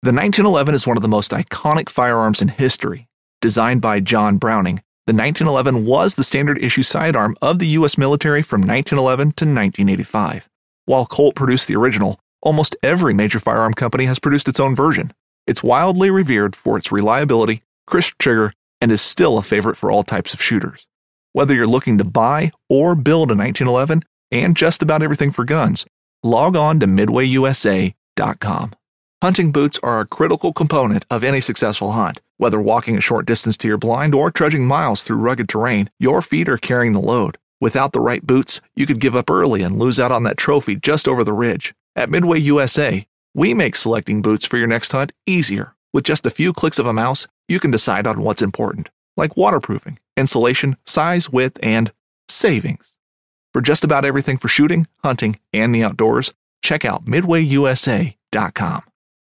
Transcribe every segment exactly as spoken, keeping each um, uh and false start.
The nineteen eleven is one of the most iconic firearms in history. Designed by John Browning, the nineteen eleven was the standard issue sidearm of the U S military from nineteen eleven to nineteen eighty-five. While Colt produced the original, almost every major firearm company has produced its own version. It's wildly revered for its reliability, crisp trigger, and is still a favorite for all types of shooters. Whether you're looking to buy or build a nineteen eleven and just about everything for guns, log on to midway U S A dot com. Hunting boots are a critical component of any successful hunt. Whether walking a short distance to your blind or trudging miles through rugged terrain, your feet are carrying the load. Without the right boots, you could give up early and lose out on that trophy just over the ridge. At Midway U S A, we make selecting boots for your next hunt easier. With just a few clicks of a mouse, you can decide on what's important, like waterproofing, insulation, size, width, and savings. For just about everything for shooting, hunting, and the outdoors, check out midway U S A dot com.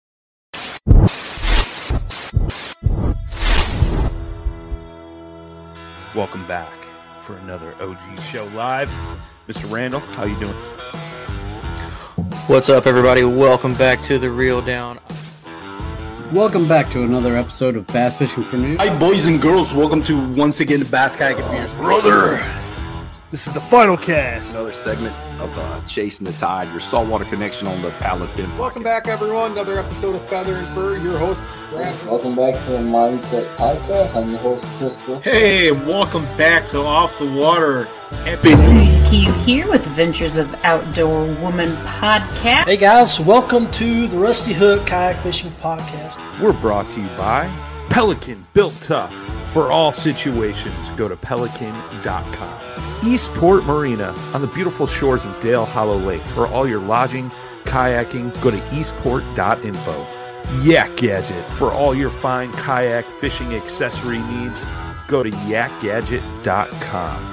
Welcome back for another O G Show Live. Mister Randall, how you doing? What's up, everybody? Welcome back to The Reel Down. Welcome back to another episode of Bass Fishing for News. Hi, boys and girls. Welcome to, once again, the Bass Kayak Advance. Brother, this is the final cast. Another segment of uh, Chasing the Tide, your saltwater connection on the Paddle and Fin. Welcome back, everyone. Another episode of Feather and Fur. Your host, Brad. Welcome back to the Mindset Podcast. I'm your host, Crystal. Hey, welcome back to Off the Water. Susie Q here with Adventures of Outdoor Woman podcast. Hey guys, welcome to the Rusty Hook Kayak Fishing Podcast. We're brought to you by Pelican, built tough for all situations. Go to pelican dot com. Eastport Marina on the beautiful shores of Dale Hollow Lake. For all your lodging, kayaking, go to eastport dot info. Yak Gadget for all your fine kayak fishing accessory needs. Go to yak gadget dot com.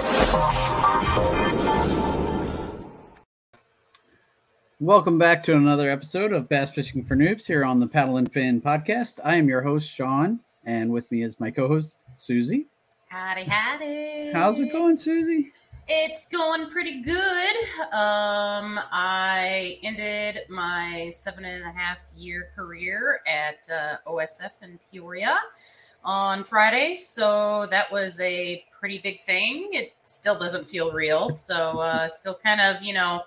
Welcome back to another episode of Bass Fishing for Noobs here on the Paddle and Fin podcast. I am your host, Sean, and with me is my co-host, Susie. Howdy, howdy. How's it going, Susie? It's going pretty good. Um, I ended my seven and a half year career at uh, O S F in Peoria on Friday, so that was a pretty big thing. It still doesn't feel real, so uh, still kind of, you know,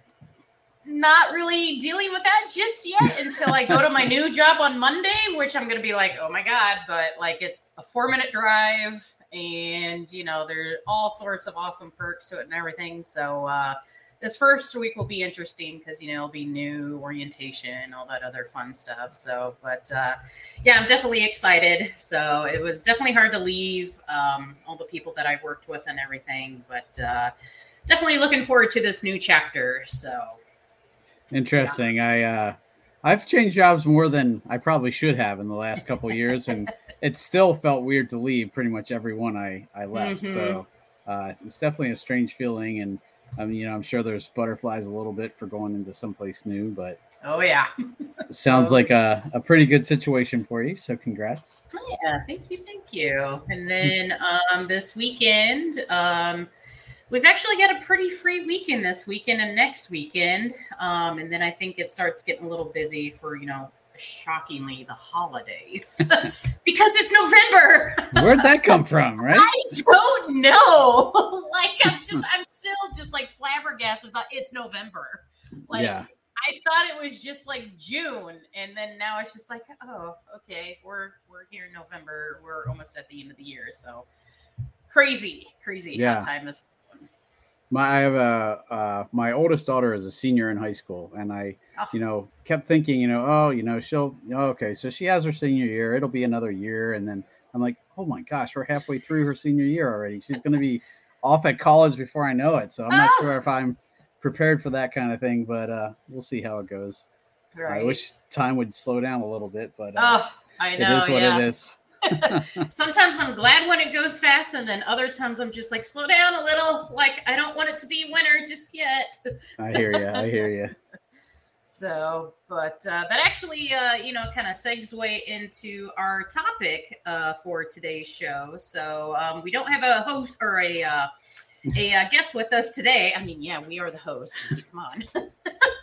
not really dealing with that just yet until I go to my new job on Monday, which I'm going to be like, oh my God, but like it's a four minute drive and, you know, there are all sorts of awesome perks to it and everything. So uh, this first week will be interesting because, you know, it'll be new orientation, all that other fun stuff. So, but uh, yeah, I'm definitely excited. So it was definitely hard to leave um, all the people that I worked with and everything, but uh, definitely looking forward to this new chapter. So. Interesting. Yeah. I uh, I've changed jobs more than I probably should have in the last couple of years, and it still felt weird to leave pretty much every one I I left. Mm-hmm. So uh, it's definitely a strange feeling, and I mean, you know, I'm sure there's butterflies a little bit for going into someplace new, but oh yeah, sounds oh. like a a pretty good situation for you. So congrats. Yeah, thank you, thank you. And then um, this weekend. Um, We've actually got a pretty free weekend this weekend and next weekend. Um, and then I think it starts getting a little busy for, you know, shockingly, the holidays. Because it's November. Where'd that come from, right? I don't know. Like, I'm just, I'm still just like flabbergasted. It's November. Like, yeah. I thought it was just like June. And then now it's just like, oh, okay, we're, we're here in November. We're almost at the end of the year. So crazy, crazy yeah. how time is. My I have a uh, my oldest daughter is a senior in high school, and I, oh. you know, kept thinking, you know, oh, you know, she'll, okay, so she has her senior year. It'll be another year, and then I'm like, oh my gosh, we're halfway through her senior year already. She's going to be off at college before I know it. So I'm not oh. sure if I'm prepared for that kind of thing, but uh, we'll see how it goes. Right. I wish time would slow down a little bit, but uh, oh, I know, it is what yeah. it is. Sometimes I'm glad when it goes fast, and then other times I'm just like, slow down a little. Like, I don't want it to be winter just yet. I hear you. I hear you. So, but uh, that actually, uh, you know, kind of segue into our topic uh, for today's show. So um, we don't have a host or a uh, a uh, guest with us today. I mean, yeah, we are the hosts. Come on.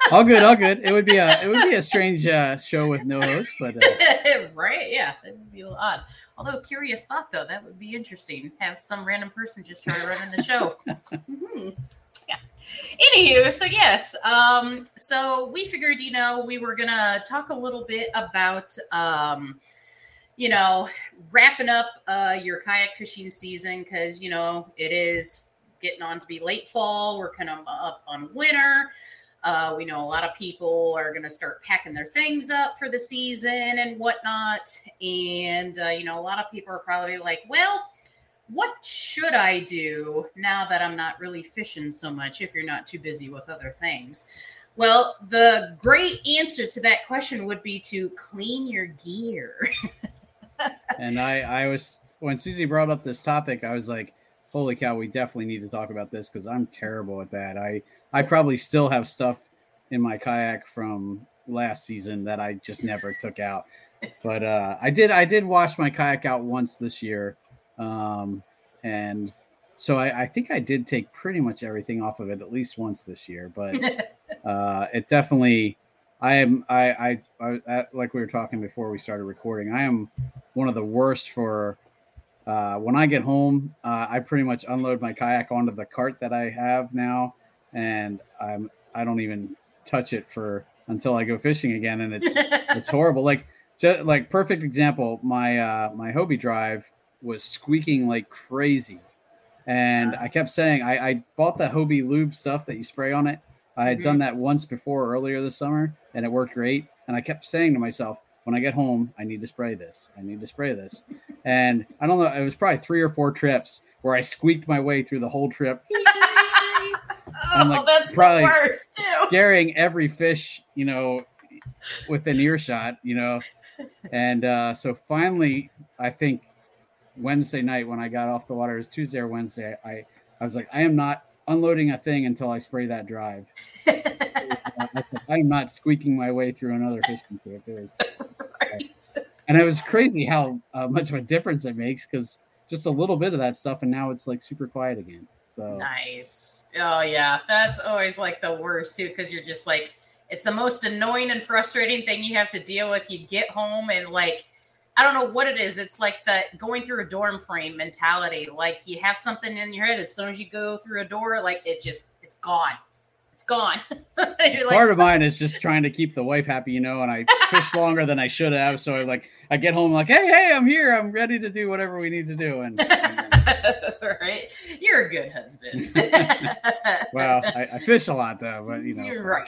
all good, all good. It would be a it would be a strange uh, show with no host, but uh... right, yeah, that would be a little odd. Although, curious thought though, that would be interesting. Have some random person just try to run in the show. mm-hmm. Yeah. Anywho, so yes, um, so we figured, you know, we were gonna talk a little bit about, um, you know, wrapping up uh, your kayak fishing season because you know it is getting on to be late fall. We're kind of up on winter. Uh, we know a lot of people are going to start packing their things up for the season and whatnot. And, uh, you know, a lot of people are probably like, well, what should I do now that I'm not really fishing so much if you're not too busy with other things? Well, the great answer to that question would be to clean your gear. And I, I was, when Susie brought up this topic, I was like, holy cow, we definitely need to talk about this because I'm terrible at that. I, I probably still have stuff in my kayak from last season that I just never took out. But uh, I did I did wash my kayak out once this year. Um, and so I, I think I did take pretty much everything off of it at least once this year. But uh, it definitely, I am, I, I, I, like we were talking before we started recording, I am one of the worst for Uh, when I get home, uh, I pretty much unload my kayak onto the cart that I have now, and I'm I don't even touch it for until I go fishing again, and it's it's horrible. Like just, like perfect example, my uh, my Hobie drive was squeaking like crazy, and I kept saying I, I bought the Hobie lube stuff that you spray on it. I had mm-hmm. done that once before earlier this summer, and it worked great. And I kept saying to myself, when I get home, I need to spray this. I need to spray this. And I don't know, it was probably three or four trips where I squeaked my way through the whole trip. oh, like that's the worst, too. Scaring every fish, you know, within earshot, you know. And uh, so finally, I think Wednesday night when I got off the water, it was Tuesday or Wednesday, I, I was like, I am not unloading a thing until I spray that drive. I'm not squeaking my way through another fishing trip. It was, right. And it was crazy how uh, much of a difference it makes because just a little bit of that stuff, and now it's like super quiet again. So nice. Oh yeah, that's always like the worst too because you're just like it's the most annoying and frustrating thing you have to deal with. You get home and like I don't know what it is. It's like the going through a dorm frame mentality. Like you have something in your head as soon as you go through a door, like it just it's gone. Gone. Like, part of mine is just trying to keep the wife happy, you know, and I fish longer than I should have. So I like I get home like, hey, hey, I'm here. I'm ready to do whatever we need to do. And, and right. You're a good husband. Well, I, I fish a lot though, but you know. You're right.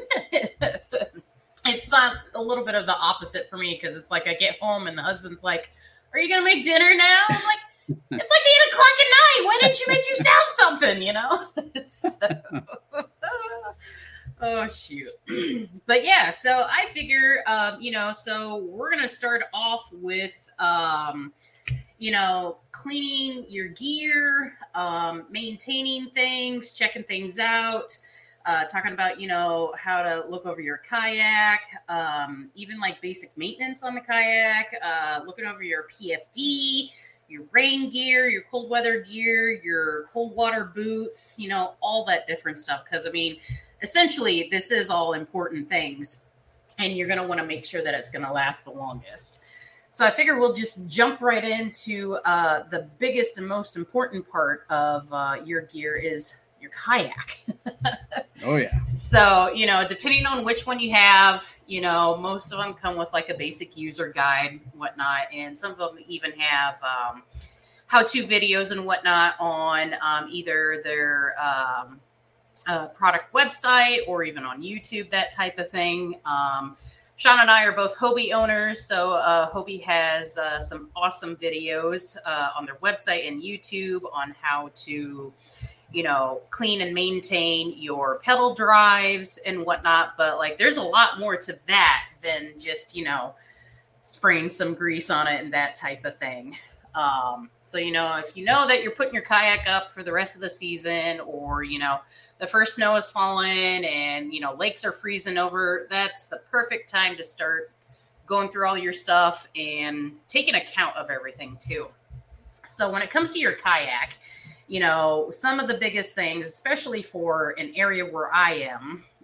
It's um, a little bit of the opposite for me because it's like I get home and the husband's like, are you gonna make dinner now? I'm like, it's like eight o'clock at night. Why didn't you make yourself something, you know? So, oh, shoot. But yeah, so I figure, um, you know, so we're going to start off with, um, you know, cleaning your gear, um, maintaining things, checking things out, uh, talking about, you know, how to look over your kayak, um, even like basic maintenance on the kayak, uh, looking over your P F D, your rain gear, your cold weather gear, your cold water boots, you know, all that different stuff. Because, I mean, essentially, this is all important things. And you're going to want to make sure that it's going to last the longest. So I figure we'll just jump right into uh, the biggest and most important part of uh, your gear is your kayak. Oh, yeah. So, you know, depending on which one you have, you know, most of them come with like a basic user guide, whatnot. And some of them even have um, how-to videos and whatnot on um, either their um, uh, product website or even on YouTube, that type of thing. Um, Sean and I are both Hobie owners. So uh, Hobie has uh, some awesome videos uh, on their website and YouTube on how to, you know, clean and maintain your pedal drives and whatnot. But like, there's a lot more to that than just, you know, spraying some grease on it and that type of thing. Um, so, you know, if you know that you're putting your kayak up for the rest of the season, or, you know, the first snow is falling and, you know, lakes are freezing over, that's the perfect time to start going through all your stuff and taking account of everything too. So when it comes to your kayak, you know, some of the biggest things, especially for an area where I am,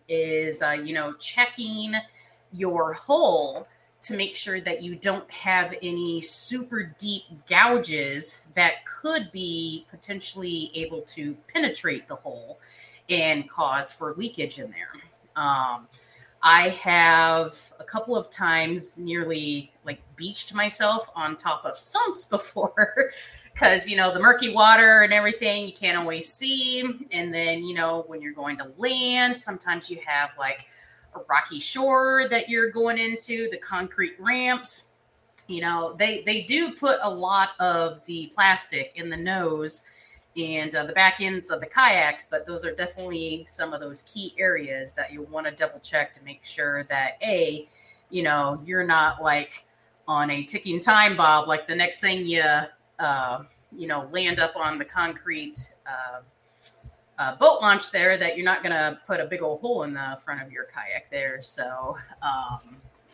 is, uh, you know, checking your hull to make sure that you don't have any super deep gouges that could be potentially able to penetrate the hull and cause for leakage in there. Um, I have a couple of times nearly like beached myself on top of stumps before because, you know, the murky water and everything, you can't always see. And then, you know, when you're going to land, sometimes you have like a rocky shore that you're going into, the concrete ramps. You know, they, they do put a lot of the plastic in the nose and uh, the back ends of the kayaks, but those are definitely some of those key areas that you want to double check to make sure that A, you know, you're not like on a ticking time bomb, like the next thing you, uh, you know, land up on the concrete uh, uh, boat launch there, that you're not going to put a big old hole in the front of your kayak there. So um,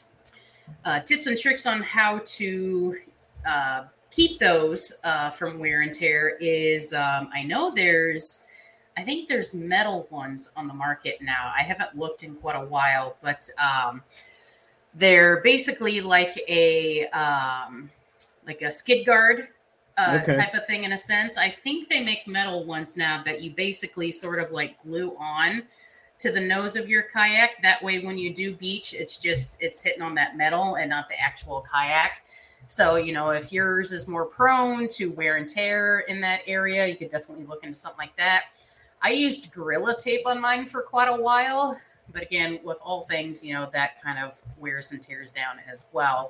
uh, tips and tricks on how to uh, keep those uh, from wear and tear is um, I know there's, I think there's metal ones on the market now. I haven't looked in quite a while, but um, they're basically like a um, like a skid guard uh, Okay. type of thing in a sense. I think they make metal ones now that you basically sort of like glue on to the nose of your kayak. That way, when you do beach, it's just it's hitting on that metal and not the actual kayak. So, you know, if yours is more prone to wear and tear in that area, you could definitely look into something like that. I used Gorilla Tape on mine for quite a while. But again, with all things, you know, that kind of wears and tears down as well.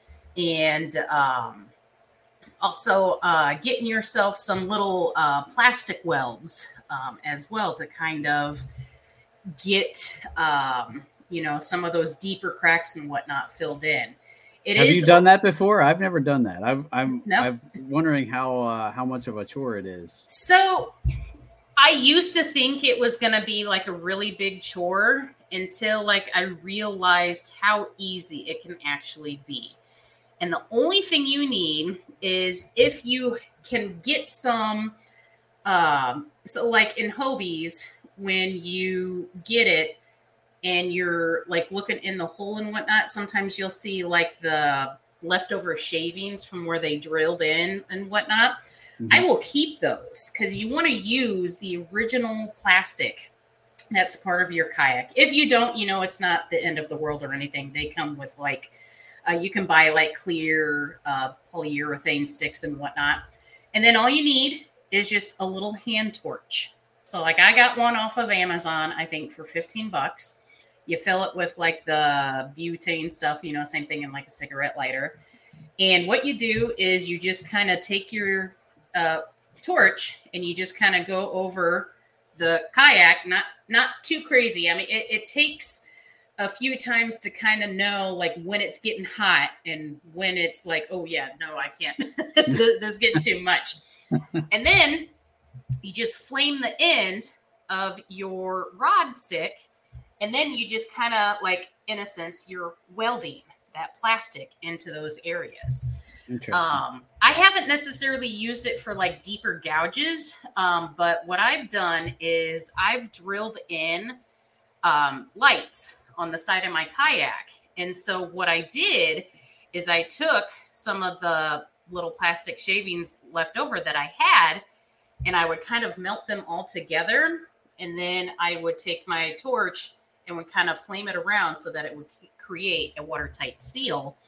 And um, also uh, getting yourself some little uh, plastic welds um, as well to kind of get, um, you know, some of those deeper cracks and whatnot filled in. It Have is, you done that before? I've never done that. I've, I'm No. I'm wondering how uh, how much of a chore it is. So I used to think it was going to be like a really big chore until like I realized how easy it can actually be. And the only thing you need is if you can get some, um, so like in Hobie's, when you get it, and you're like looking in the hole and whatnot, sometimes you'll see like the leftover shavings from where they drilled in and whatnot. Mm-hmm. I will keep those because you want to use the original plastic that's part of your kayak. If you don't, you know, it's not the end of the world or anything. They come with like, uh, you can buy like clear uh, polyurethane sticks and whatnot. And then all you need is just a little hand torch. So like I got one off of Amazon, I think for fifteen bucks. You fill it with like the butane stuff, you know, same thing in like a cigarette lighter. And what you do is you just kind of take your uh, torch and you just kind of go over the kayak, not not too crazy. I mean, it, it takes a few times to kind of know like when it's getting hot and when it's like, oh yeah, no, I can't. This is getting too much. And then you just flame the end of your rod stick. And then you just kind of like, in a sense, you're welding that plastic into those areas. Interesting. Um, I haven't necessarily used it for like deeper gouges, um, but what I've done is I've drilled in um, lights on the side of my kayak. And so what I did is I took some of the little plastic shavings left over that I had, and I would kind of melt them all together. And then I would take my torch and would kind of flame it around so that it would create a watertight seal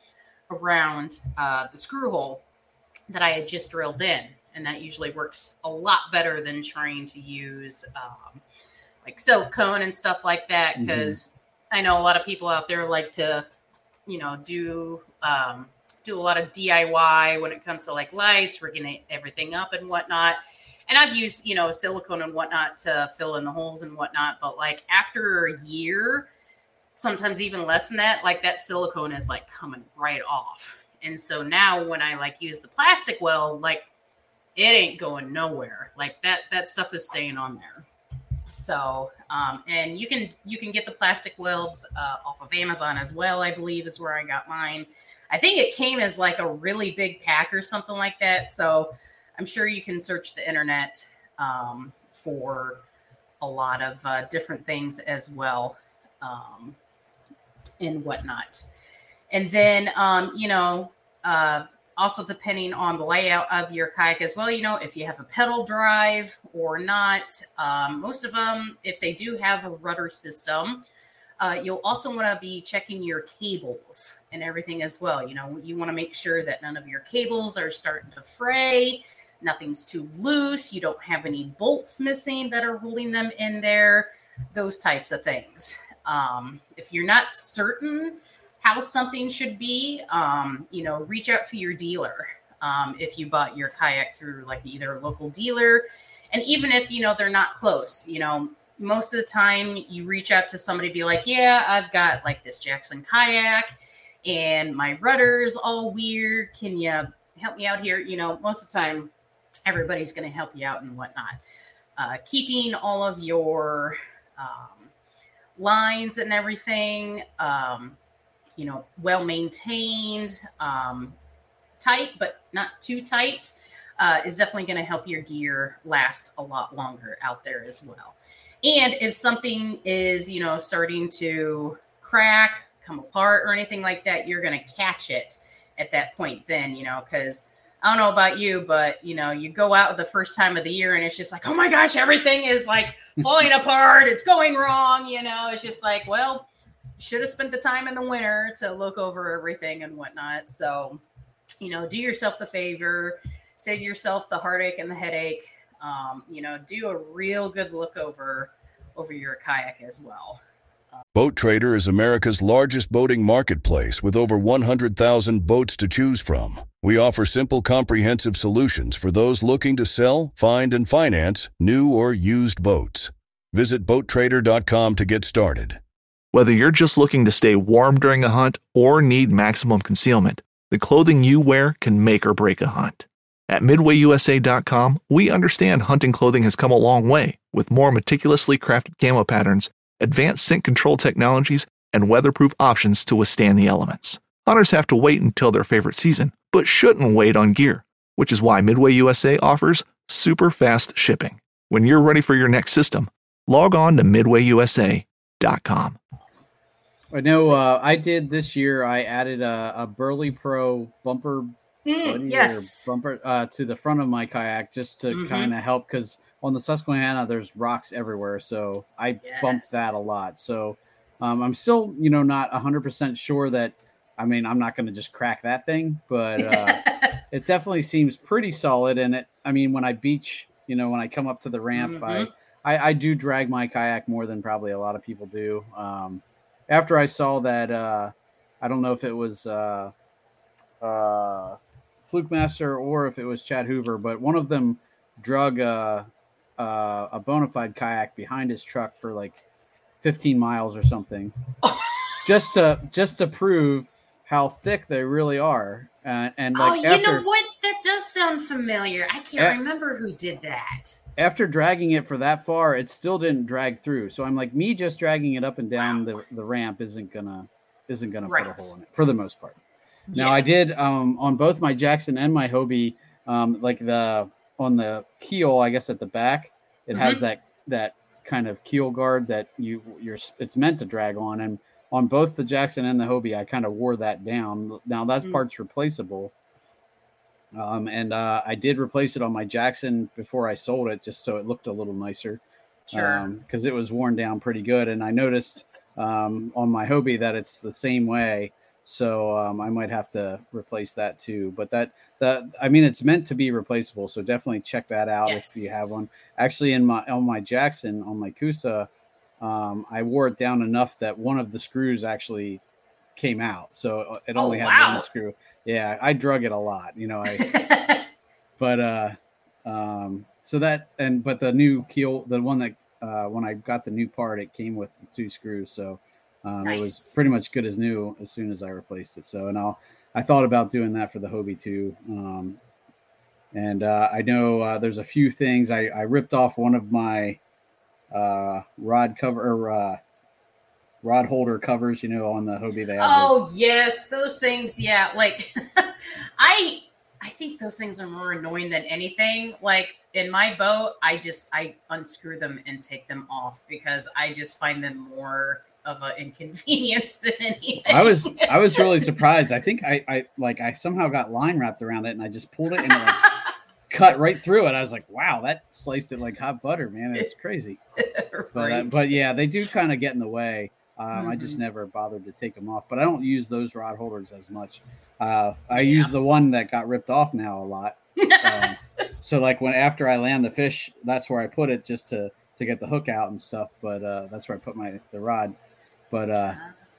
around uh, the screw hole that I had just drilled in. And that usually works a lot better than trying to use um, like silicone and stuff like that. Because mm-hmm. I know a lot of people out there like to, you know, do um, do a lot of D I Y when it comes to like lights, rigging everything up and whatnot. And I've used, you know, silicone and whatnot to fill in the holes and whatnot. But like after a year, sometimes even less than that, like that silicone is like coming right off. And so now when I like use the plastic weld, like it ain't going nowhere. Like that, that stuff is staying on there. So, um, and you can, you can get the plastic welds uh, off of Amazon as well, I believe is where I got mine. I think it came as like a really big pack or something like that. So I'm sure you can search the internet um, for a lot of uh, different things as well. um, and whatnot. And then, um, you know, uh, also depending on the layout of your kayak as well, you know, if you have a pedal drive or not, um, most of them, if they do have a rudder system, uh, you'll also want to be checking your cables and everything as well. You know, you want to make sure that none of your cables are starting to fray, nothing's too loose, you don't have any bolts missing that are holding them in there, those types of things. Um, if you're not certain how something should be, um, you know, reach out to your dealer. Um, if you bought your kayak through like either a local dealer, and even if, you know, they're not close, you know, most of the time you reach out to somebody, be like, yeah, I've got like this Jackson kayak and my rudder's all weird. Can you help me out here? You know, most of the time everybody's going to help you out and whatnot. Uh, keeping all of your um, lines and everything, um, you know, well maintained, um, tight, but not too tight, uh, is definitely going to help your gear last a lot longer out there as well. And if something is, you know, starting to crack, come apart or anything like that, you're going to catch it at that point then, you know, because I don't know about you, but, you know, you go out the first time of the year and it's just like, oh my gosh, everything is like falling apart. It's going wrong. You know, it's just like, well, should have spent the time in the winter to look over everything and whatnot. So, you know, do yourself the favor, save yourself the heartache and the headache. Um, you know, do a real good look over, over your kayak as well. Boat Trader is America's largest boating marketplace with over one hundred thousand boats to choose from. We offer simple, comprehensive solutions for those looking to sell, find, and finance new or used boats. Visit boat trader dot com to get started. Whether you're just looking to stay warm during a hunt or need maximum concealment, the clothing you wear can make or break a hunt. At midway U S A dot com, we understand hunting clothing has come a long way with more meticulously crafted camo patterns, advanced scent control technologies, and weatherproof options to withstand the elements. Hunters have to wait until their favorite season, but shouldn't wait on gear, which is why Midway U S A offers super fast shipping. When you're ready for your next system, log on to midway U S A dot com. I know uh, I did this year, I added a, a Burley Pro bumper Mm, yes. bumper uh, to the front of my kayak just to Mhm. kind of help, because on the Susquehanna there's rocks everywhere, so I Yes. bumped that a lot. So um, I'm still, you know, not one hundred percent sure that, I mean, I'm not going to just crack that thing, but uh, it definitely seems pretty solid. And it, I mean, when I beach, you know, when I come up to the ramp, Mhm. I, I I do drag my kayak more than probably a lot of people do. Um, after I saw that, uh, I don't know if it was uh, uh, Fluke Master or if it was Chad Hoover, but one of them drug uh, uh, a bona fide kayak behind his truck for like fifteen miles or something, just to just to prove how thick they really are. Uh, and like, oh, you after, know what? That does sound familiar. I can't A- remember who did that. after dragging it for that far, it still didn't drag through. So I'm like, me just dragging it up and down Wow. the, the ramp isn't gonna isn't gonna Right. put a hole in it for the most part. Now Yeah. I did um, on both my Jackson and my Hobie, um, like the on the keel, I guess at the back, it has Mhm. that that kind of keel guard that you you're it's meant to drag on. And on both the Jackson and the Hobie, I kind of wore that down. Now that Mm. part's replaceable. Um, and uh, I did replace it on my Jackson before I sold it, just so it looked a little nicer. Sure. Because it was worn down pretty good. And I noticed um, on my Hobie that it's the same way. So um, I might have to replace that too. But that, that I mean, it's meant to be replaceable. So definitely check that out if you have Yes. one. Actually, in my on my Jackson, on my Kusa, um, I wore it down enough that one of the screws actually came out. So it Oh, only had wow. one screw. Yeah, I drug it a lot. You know, I but uh um so that and but the new keel, the one that uh when I got the new part, it came with two screws. So um it was Nice. pretty much good as new as soon as I replaced it. So and I'll I thought about doing that for the Hobie too. Um and uh I know uh there's a few things. I, I ripped off one of my uh rod cover or uh rod holder covers, you know, on the Hobie they have those. Oh yes, those things. Yeah, like I I think those things are more annoying than anything. Like in my boat, I just I unscrew them and take them off because I just find them more of an inconvenience than anything. I was I was really surprised. I think I, I like I somehow got line wrapped around it and I just pulled it and it like cut right through it. I was like, wow, that sliced it like hot butter, man. It's crazy. Right. But uh, but yeah, they do kind of get in the way. Um, mm-hmm. I just never bothered to take them off. But I don't use those rod holders as much. Uh, I yeah. use the one that got ripped off now a lot. um, so like when after I land the fish, that's where I put it just to to get the hook out and stuff. But uh, that's where I put my the rod. But uh,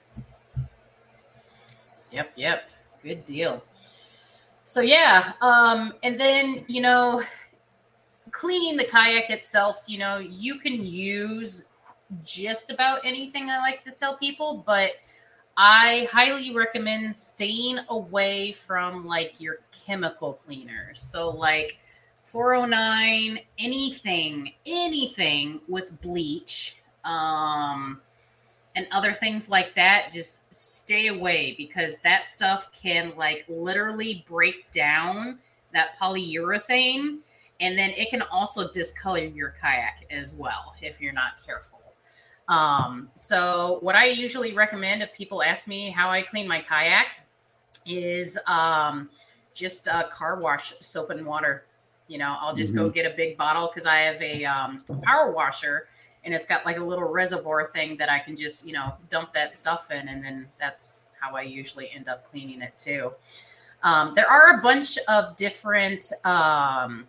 yep, yep, good deal. So yeah, um, and then you know, cleaning the kayak itself, you know, you can use just about anything. I like to tell people, but I highly recommend staying away from like your chemical cleaners. So like four oh nine, anything, anything with bleach, um, and other things like that, just stay away because that stuff can like literally break down that polyurethane, and then it can also discolor your kayak as well if you're not careful. Um, so what I usually recommend if people ask me how I clean my kayak is um, just a car wash soap and water. You know, I'll just mm-hmm. go get a big bottle because I have a um, power washer and it's got like a little reservoir thing that I can just, you know, dump that stuff in. And then that's how I usually end up cleaning it too. Um, there are a bunch of different, um,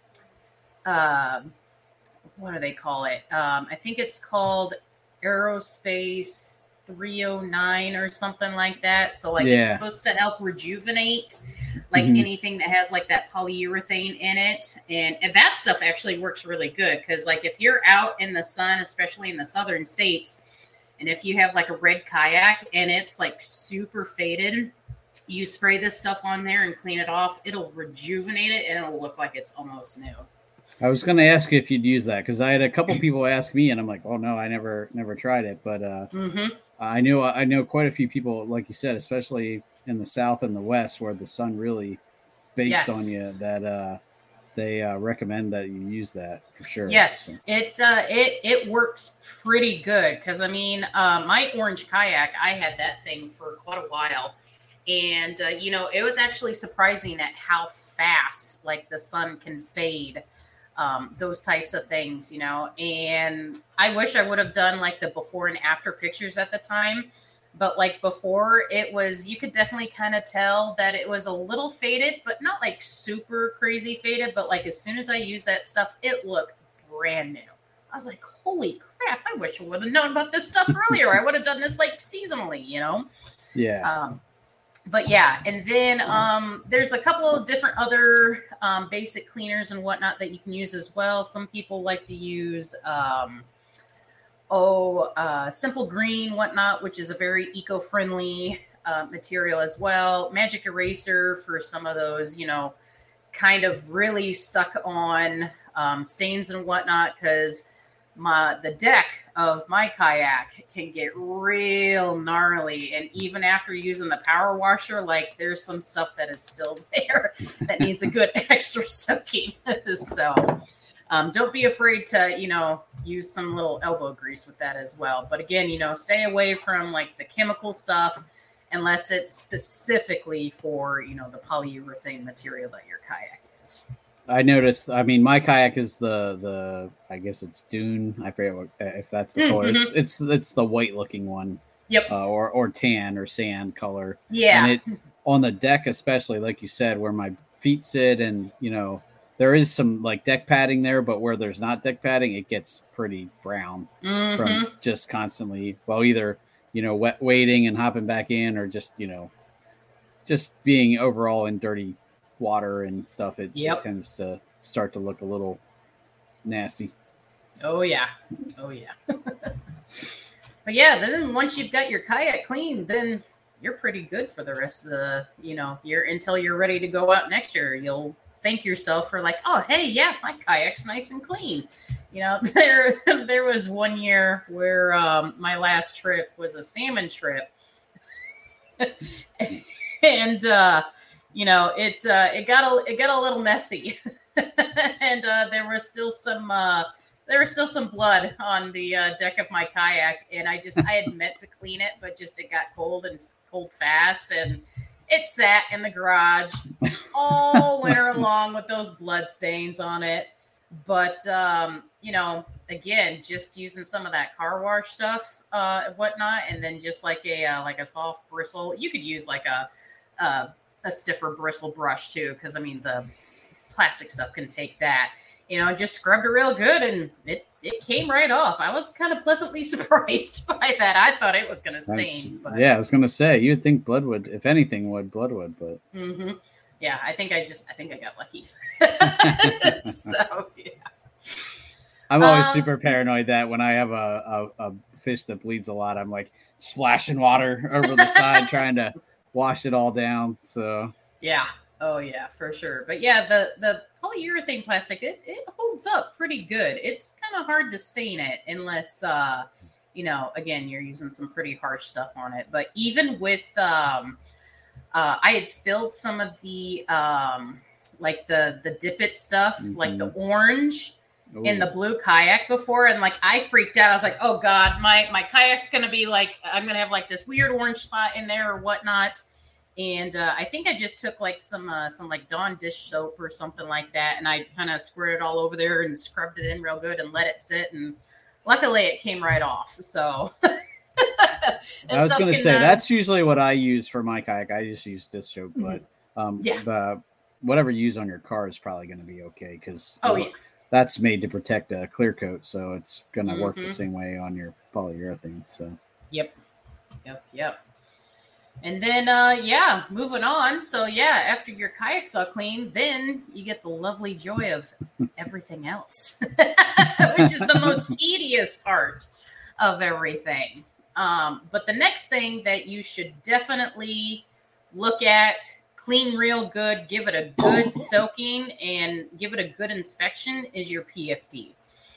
uh, what do they call it? Um, I think it's called Aerospace three oh nine or something like that. So like yeah. it's supposed to help rejuvenate like mm-hmm. anything that has like that polyurethane in it. And, and that stuff actually works really good because like if you're out in the sun, especially in the southern states, and if you have like a red kayak and it's like super faded, you spray this stuff on there and clean it off. It'll rejuvenate it and it'll look like it's almost new. I was going to ask you if you'd use that because I had a couple people ask me and I'm like, oh no, I never, never tried it. But uh, mm-hmm. I knew, I know quite a few people, like you said, especially in the South and the West where the sun really bakes yes. on you, that uh, they uh, recommend that you use that for sure. Yes, so. it, uh, it, it works pretty good. Cause I mean, uh, my orange kayak, I had that thing for quite a while. And, uh, you know, it was actually surprising at how fast like the sun can fade um, those types of things, you know, and I wish I would have done like the before and after pictures at the time, but like before it was, you could definitely kind of tell that it was a little faded, but not like super crazy faded. But like, as soon as I used that stuff, it looked brand new. I was like, holy crap. I wish I would have known about this stuff earlier. I would have done this like seasonally, you know? Yeah. Um, But yeah, and then um, there's a couple of different other um, basic cleaners and whatnot that you can use as well. Some people like to use, um, oh, uh, Simple Green, whatnot, which is a very eco-friendly uh, material as well. Magic Eraser for some of those, you know, kind of really stuck on um, stains and whatnot, because my the deck of my kayak can get real gnarly, and even after using the power washer, like there's some stuff that is still there that needs a good extra soaking. So um, don't be afraid to, you know, use some little elbow grease with that as well. But again, you know, stay away from like the chemical stuff unless it's specifically for, you know, the polyurethane material that your kayak is. I noticed, I mean, my kayak is the, the, I guess it's Dune. I forget what, if that's the mm-hmm. color. It's, it's, it's the white looking one. Yep. Uh, or, or tan or sand color. Yeah. And it, on the deck, especially, like you said, where my feet sit and, you know, there is some like deck padding there, but where there's not deck padding, it gets pretty brown mm-hmm. from just constantly, well, either, you know, wet wading and hopping back in, or just, you know, just being overall in dirty water and stuff. It, yep. it tends to start to look a little nasty. Oh yeah. Oh yeah. But yeah, then once you've got your kayak clean, then you're pretty good for the rest of the, you know, year until you're ready to go out next year. You'll thank yourself for like, oh, hey, yeah, my kayak's nice and clean. You know, there, there was one year where um, my last trip was a salmon trip. and, uh, you know, it, uh, it got a, it got a little messy and uh, there were still some, uh, there was still some blood on the uh, deck of my kayak, and I just I had meant to clean it, but just it got cold and cold fast, and it sat in the garage all winter long with those blood stains on it. But um, you know, again, just using some of that car wash stuff, uh, and whatnot, and then just like a uh, like a soft bristle. You could use like a a, a stiffer bristle brush too, because I mean the plastic stuff can take that. You know, just scrubbed it real good, and it it came right off. I was kind of pleasantly surprised by that. I thought it was going to stain. But... Yeah, I was going to say you'd think blood would, if anything, would blood would, but mm-hmm. yeah, I think I just I think I got lucky. So yeah, I'm always um, super paranoid that when I have a, a a fish that bleeds a lot, I'm like splashing water over the side trying to wash it all down. So yeah. Oh yeah, for sure. But yeah, the, the polyurethane plastic, it, it holds up pretty good. It's kind of hard to stain it unless, uh, you know, again, you're using some pretty harsh stuff on it. But even with, um, uh, I had spilled some of the, um, like the, the dip it stuff, mm-hmm. like the orange Ooh. in the blue kayak before. And like, I freaked out. I was like, oh God, my, my kayak's going to be like, I'm going to have like this weird orange spot in there or whatnot. And uh, I think I just took like some uh, some like Dawn dish soap or something like that, and I kind of squirted it all over there and scrubbed it in real good and let it sit. And luckily, it came right off. So I was going to say uh, that's usually what I use for my kayak. I just use dish soap, but um, yeah. the whatever you use on your car is probably going to be okay because oh you know, yeah, that's made to protect a clear coat, so it's going to mm-hmm. work the same way on your polyurethane. So yep, yep, yep. And then, uh, yeah, moving on. So, yeah, after your kayak's all clean, then you get the lovely joy of everything else, which is the most tedious part of everything. Um, but the next thing that you should definitely look at, clean real good, give it a good soaking, and give it a good inspection is your P F D.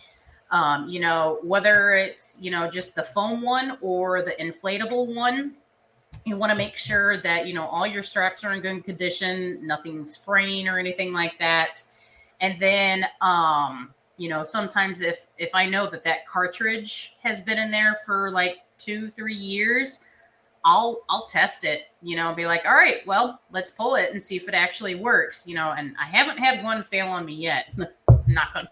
Um, you know, whether it's, you know, just the foam one or the inflatable one. You want to make sure that, you know, all your straps are in good condition, nothing's fraying or anything like that. And then, um, you know, sometimes if, if I know that that cartridge has been in there for like two, three years, I'll, I'll test it, you know, be like, all right, well, let's pull it and see if it actually works, you know, and I haven't had one fail on me yet. Knock on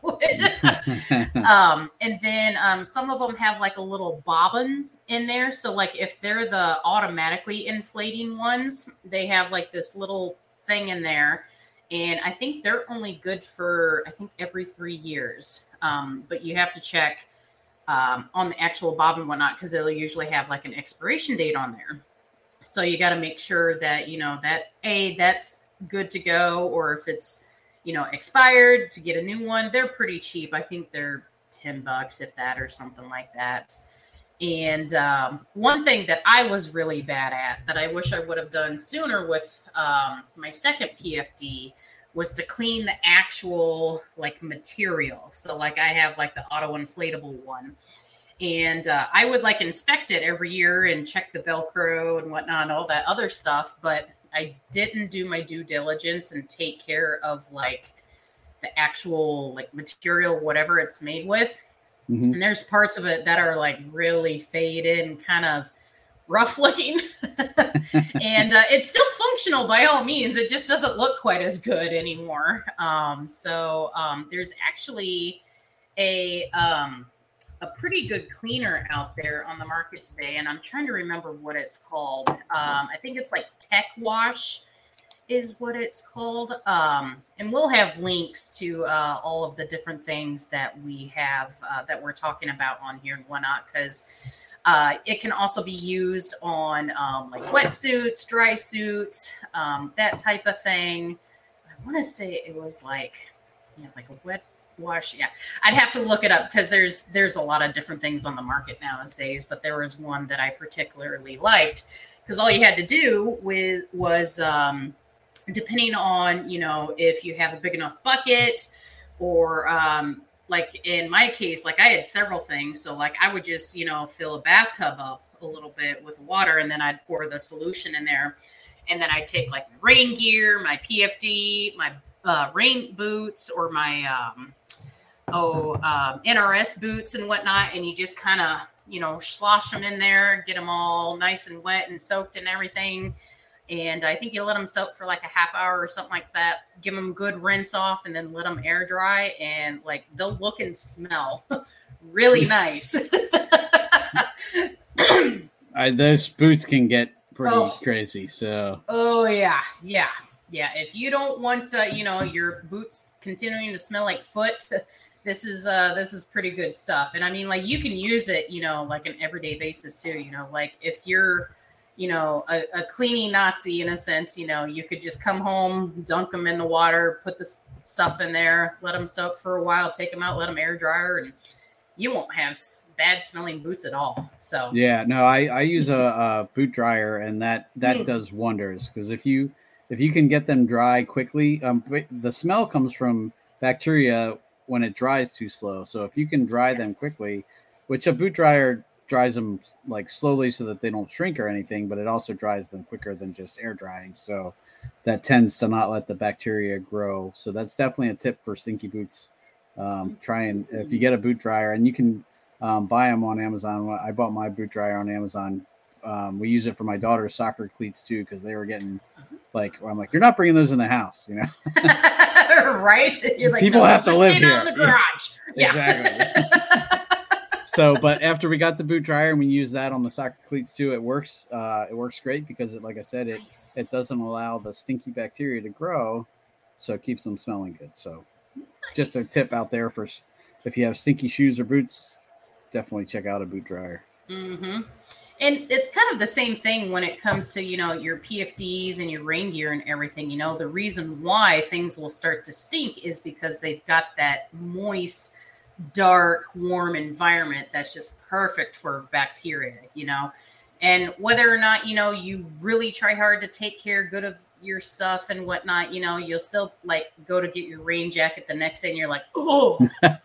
wood. um, and then um, some of them have like a little bobbin in there. So like if they're the automatically inflating ones, they have like this little thing in there. And I think they're only good for, I think every three years. Um, but you have to check um, on the actual bobbin and whatnot, because they'll usually have like an expiration date on there. So you got to make sure that, you know, that A, that's good to go, or if it's, you know, expired, to get a new one. They're pretty cheap. I think they're ten bucks, if that, or something like that. And um, one thing that I was really bad at that I wish I would have done sooner with um, my second P F D was to clean the actual like material. So like I have like the auto inflatable one, and uh, I would like inspect it every year and check the Velcro and whatnot, all that other stuff. But I didn't do my due diligence and take care of like the actual like material, whatever it's made with. Mm-hmm. And there's parts of it that are like really faded and kind of rough looking. And uh, it's still functional by all means. It just doesn't look quite as good anymore. Um, so um, there's actually a, um, a pretty good cleaner out there on the market today. And I'm trying to remember what it's called. Um, I think it's like Tech Wash is what it's called. Um, and we'll have links to uh, all of the different things that we have uh, that we're talking about on here and whatnot, because uh, it can also be used on um, like wetsuits, dry suits, um, that type of thing. I want to say it was like, yeah, like a wet wash. Yeah, I'd have to look it up because there's there's a lot of different things on the market nowadays, but there was one that I particularly liked because all you had to do with was um, depending on, you know, if you have a big enough bucket or um, like in my case, like I had several things. So like I would just, you know, fill a bathtub up a little bit with water and then I'd pour the solution in there. And then I'd take like my rain gear, my P F D, my uh, rain boots, or my, um, oh, um, N R S boots and whatnot, and you just kind of, you know, slosh them in there, get them all nice and wet and soaked and everything. And I think you let them soak for like a half hour or something like that. Give them good rinse off and then let them air dry. And like they'll look and smell really nice. I, those boots can get pretty Oh. crazy. So Oh, yeah. Yeah. Yeah. If you don't want, uh, you know, your boots continuing to smell like foot, this is uh, this is pretty good stuff. And I mean, like you can use it, you know, like an everyday basis too. You know, like if you're, you know, a, a cleaning Nazi in a sense, you know, you could just come home, dunk them in the water, put the s- stuff in there, let them soak for a while, take them out, let them air dryer, and you won't have s- bad smelling boots at all. So yeah, no, I, I use a, a boot dryer, and that that Mm. does wonders because if you if you can get them dry quickly, um, but the smell comes from bacteria when it dries too slow. So if you can dry them Yes. quickly, which a boot dryer dries them like slowly so that they don't shrink or anything, but it also dries them quicker than just air drying. So that tends to not let the bacteria grow. So that's definitely a tip for stinky boots. Um, try and if you get a boot dryer, and you can um, buy them on Amazon. I bought my boot dryer on Amazon. Um, we use it for my daughter's soccer cleats too because they were getting like, I'm like, you're not bringing those in the house, you know. right? You're like, People no, have those to are live staying out here. in the garage. Yeah. Exactly. So, but after we got the boot dryer and we use that on the soccer cleats too, it works. Uh, it works great because, it, like I said, it Nice. it doesn't allow the stinky bacteria to grow, so it keeps them smelling good. So, just a tip out there for s- if you have stinky shoes or boots, definitely check out a boot dryer. Mm-hmm. And it's kind of the same thing when it comes to, you know, your P F Ds and your rain gear and everything. You know, the reason why things will start to stink is because they've got that moist, dark, warm environment that's just perfect for bacteria, you know. And whether or not, you know, you really try hard to take care good of your stuff and whatnot, you know, you'll still like go to get your rain jacket the next day and you're like, oh,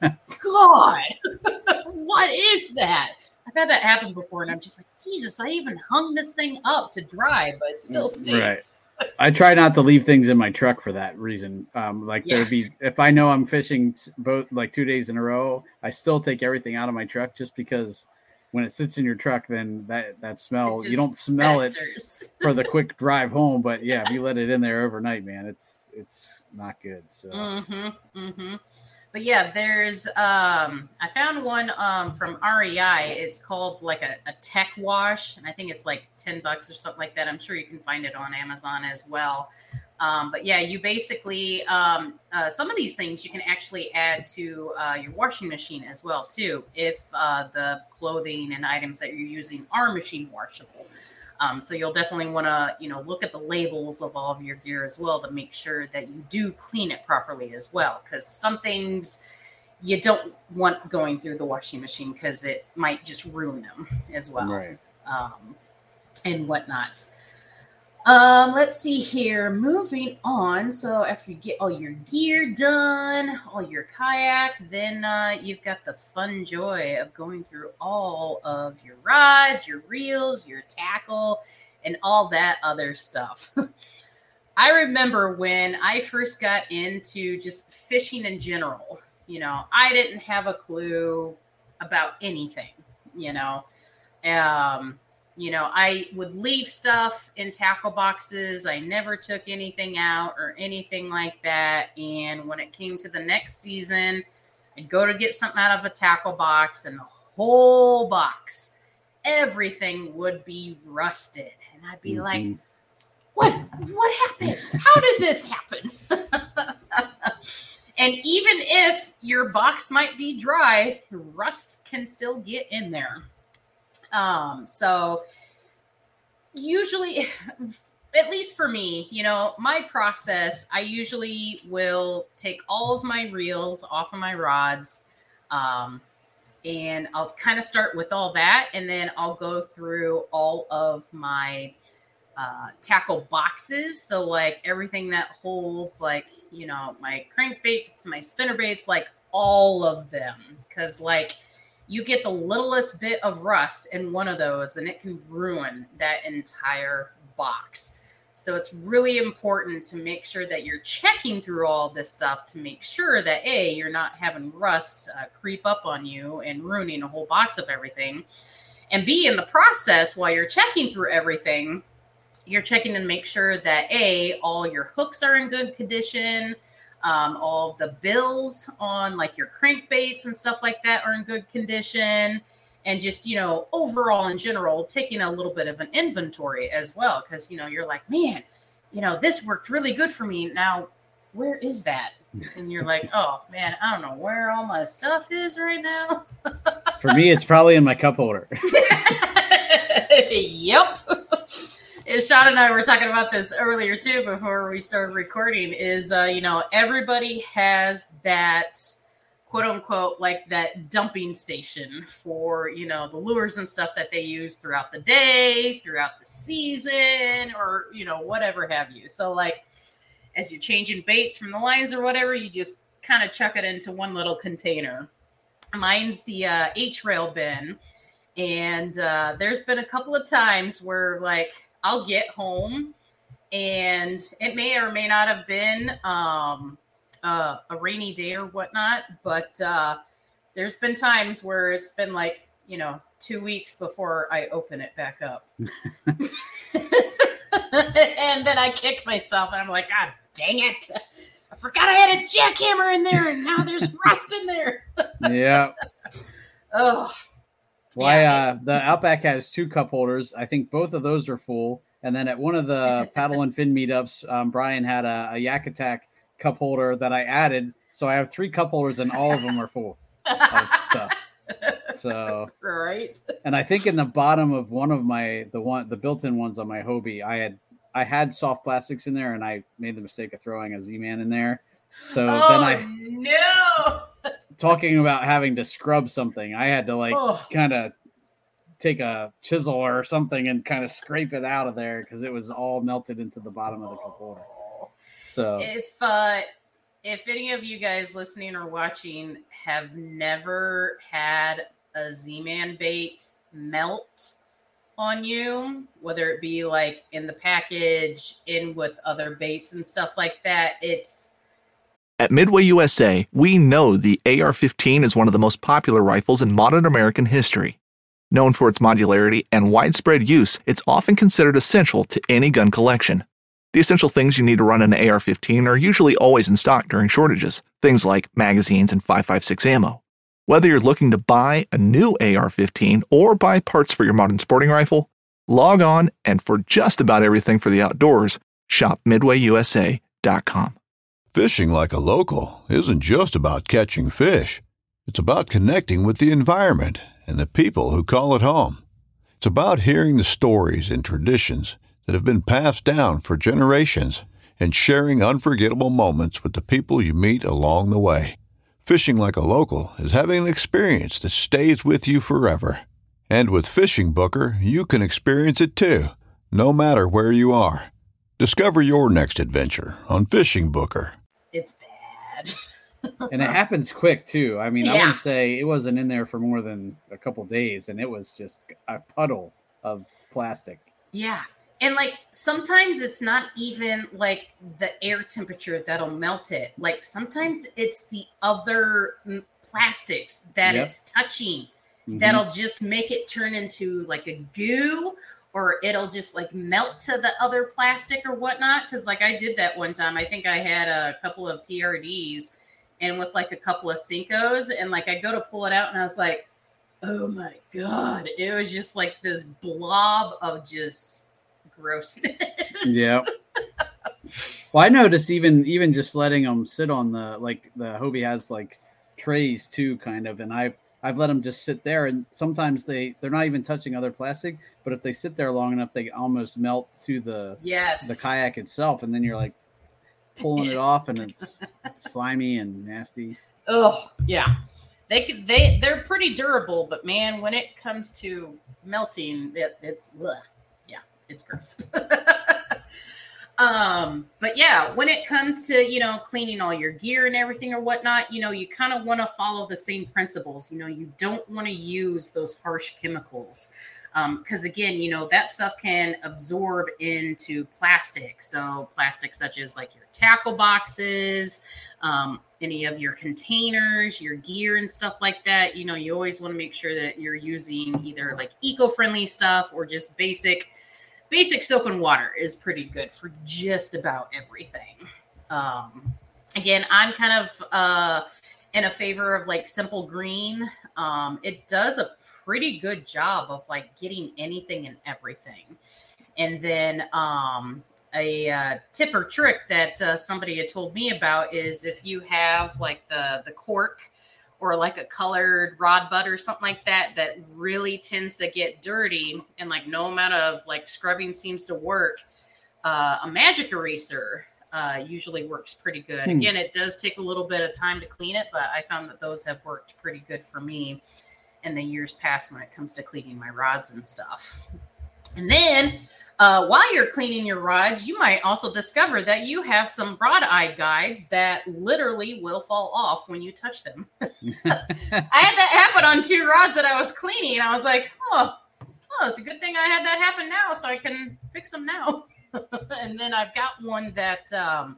God, what is that? I've had that happen before, and I'm just like, Jesus, I even hung this thing up to dry, but it still stinks. Right. I try not to leave things in my truck for that reason. Um, like Yeah. there'd be if I know I'm fishing s- both like two days in a row, I still take everything out of my truck just because when it sits in your truck, then that that smell It you don't just smell festers. it for the quick drive home. But yeah, if you let it in there overnight, man, it's it's not good. So Mm-hmm. Mm-hmm. But yeah, there's um I found one um from R E I. It's called like a, a tech wash, and I think it's like ten bucks or something like that. I'm sure you can find it on Amazon as well. Um, but yeah, you basically um uh, some of these things you can actually add to uh, your washing machine as well too, if uh, the clothing and items that you're using are machine washable. Um, so you'll definitely want to, you know, look at the labels of all of your gear as well to make sure that you do clean it properly as well. Because some things you don't want going through the washing machine because it might just ruin them as well, right. um, and whatnot. Um, let's see here. Moving on. So after you get all your gear done, all your kayak, then uh, you've got the fun joy of going through all of your rods, your reels, your tackle, and all that other stuff. I remember when I first got into just fishing in general, you know, I didn't have a clue about anything, you know. Um, You know, I would leave stuff in tackle boxes. I never took anything out or anything like that. And when it came to the next season, I'd go to get something out of a tackle box, and the whole box, everything would be rusted. And I'd be Mhm. like, what, what happened? How did this happen? And even if your box might be dry, rust can still get in there. Um, so usually, at least for me, you know, my process, I usually will take all of my reels off of my rods. Um, and I'll kind of start with all that. And then I'll go through all of my uh, tackle boxes. So like everything that holds, like, you know, my crankbaits, my spinnerbaits, like all of them. Cause like, you get the littlest bit of rust in one of those and it can ruin that entire box. So it's really important to make sure that you're checking through all this stuff to make sure that A, you're not having rust uh, creep up on you and ruining a whole box of everything. And B, in the process, while you're checking through everything, you're checking to make sure that A, all your hooks are in good condition, um, all of the bills on like your crankbaits and stuff like that are in good condition. And just, you know, overall in general, taking a little bit of an inventory as well. Because, you know, you're like, man, you know, this worked really good for me. Now, where is that? And you're like, oh, man, I don't know where all my stuff is right now. For me, it's probably in my cup holder. Yep. Sean and I were talking about this earlier, too, before we started recording, is, uh, you know, everybody has that quote unquote, like that dumping station for, you know, the lures and stuff that they use throughout the day, throughout the season, or, you know, whatever have you. So like, as you're changing baits from the lines or whatever, you just kind of chuck it into one little container. Mine's the uh, H-Rail bin. And uh, there's been a couple of times where like, I'll get home and it may or may not have been, um, Uh, a rainy day or whatnot, but uh, there's been times where it's been like, you know, two weeks before I open it back up. And then I kick myself and I'm like, God dang it. I forgot I had a jackhammer in there and now there's rust in there. Yeah. Oh. Why yeah. uh, the Outback has two cup holders. I think both of those are full. And then at one of the paddle and fin meetups, um, Brian had a, a Yak Attack cup holder that I added, so I have three cup holders and all of them are full of stuff. So right. And I think in the bottom of one of my the one the built-in ones on my Hobie, I had I had soft plastics in there and I made the mistake of throwing a Z-Man in there. So oh, then I no talking about having to scrub something, I had to like oh. kind of take a chisel or something and kind of scrape it out of there because it was all melted into the bottom of the cup holder. So if uh, if any of you guys listening or watching have never had a Z-Man bait melt on you, whether it be like in the package, in with other baits and stuff like that, it's... At Midway U S A, we know the A R fifteen is one of the most popular rifles in modern American history. Known for its modularity and widespread use, it's often considered essential to any gun collection. The essential things you need to run an A R fifteen are usually always in stock during shortages, things like magazines and five five six ammo. Whether you're looking to buy a new A R fifteen or buy parts for your modern sporting rifle, log on and for just about everything for the outdoors, shop midway u s a dot com. Fishing like a local isn't just about catching fish. It's about connecting with the environment and the people who call it home. It's about hearing the stories and traditions that have been passed down for generations and sharing unforgettable moments with the people you meet along the way. Fishing like a local is having an experience that stays with you forever. And with Fishing Booker, you can experience it too, no matter where you are. Discover your next adventure on Fishing Booker. It's bad. And it happens quick too. I mean, yeah. I want to say it wasn't in there for more than a couple days and it was just a puddle of plastic. Yeah. And like sometimes it's not even like the air temperature that'll melt it. Like sometimes it's the other plastics that yep. it's touching mm-hmm. that'll just make it turn into like a goo, or it'll just like melt to the other plastic or whatnot. Cause like I did that one time. I think I had a couple of T R Ds and with like a couple of Cincos, and like I go to pull it out and I was like, oh my God. It was just like this blob of just grossness. Yeah. Well, I noticed even even just letting them sit on the like the Hobie has like trays too, kind of, and I've I've let them just sit there, and sometimes they they're not even touching other plastic, but if they sit there long enough, they almost melt to the yes the kayak itself, and then you're like pulling it off, and it's slimy and nasty. Oh yeah, they could they they're pretty durable, but man, when it comes to melting, it, it's ugh. yeah, it's gross. Um, but yeah, when it comes to, you know, cleaning all your gear and everything or whatnot, you know, you kind of want to follow the same principles. You know, you don't want to use those harsh chemicals. Because, um, again, you know, that stuff can absorb into plastic. So plastic such as like your tackle boxes, um, any of your containers, your gear and stuff like that. You know, you always want to make sure that you're using either like eco-friendly stuff or just basic, basic soap and water is pretty good for just about everything. Um, again, I'm kind of uh, in a favor of like Simple Green. Um, it does a pretty good job of like getting anything and everything. And then um, a uh, tip or trick that uh, somebody had told me about is if you have like the, the cork or like a colored rod butt or something like that, that really tends to get dirty and like no amount of like scrubbing seems to work. Uh, a magic eraser uh, usually works pretty good. Hmm. Again, it does take a little bit of time to clean it, but I found that those have worked pretty good for me in the years past when it comes to cleaning my rods and stuff. And then uh, while you're cleaning your rods, you might also discover that you have some rod eye guides that literally will fall off when you touch them. I had that happen on two rods that I was cleaning. I was like, oh, oh, it's a good thing I had that happen now so I can fix them now. And then I've got one that um,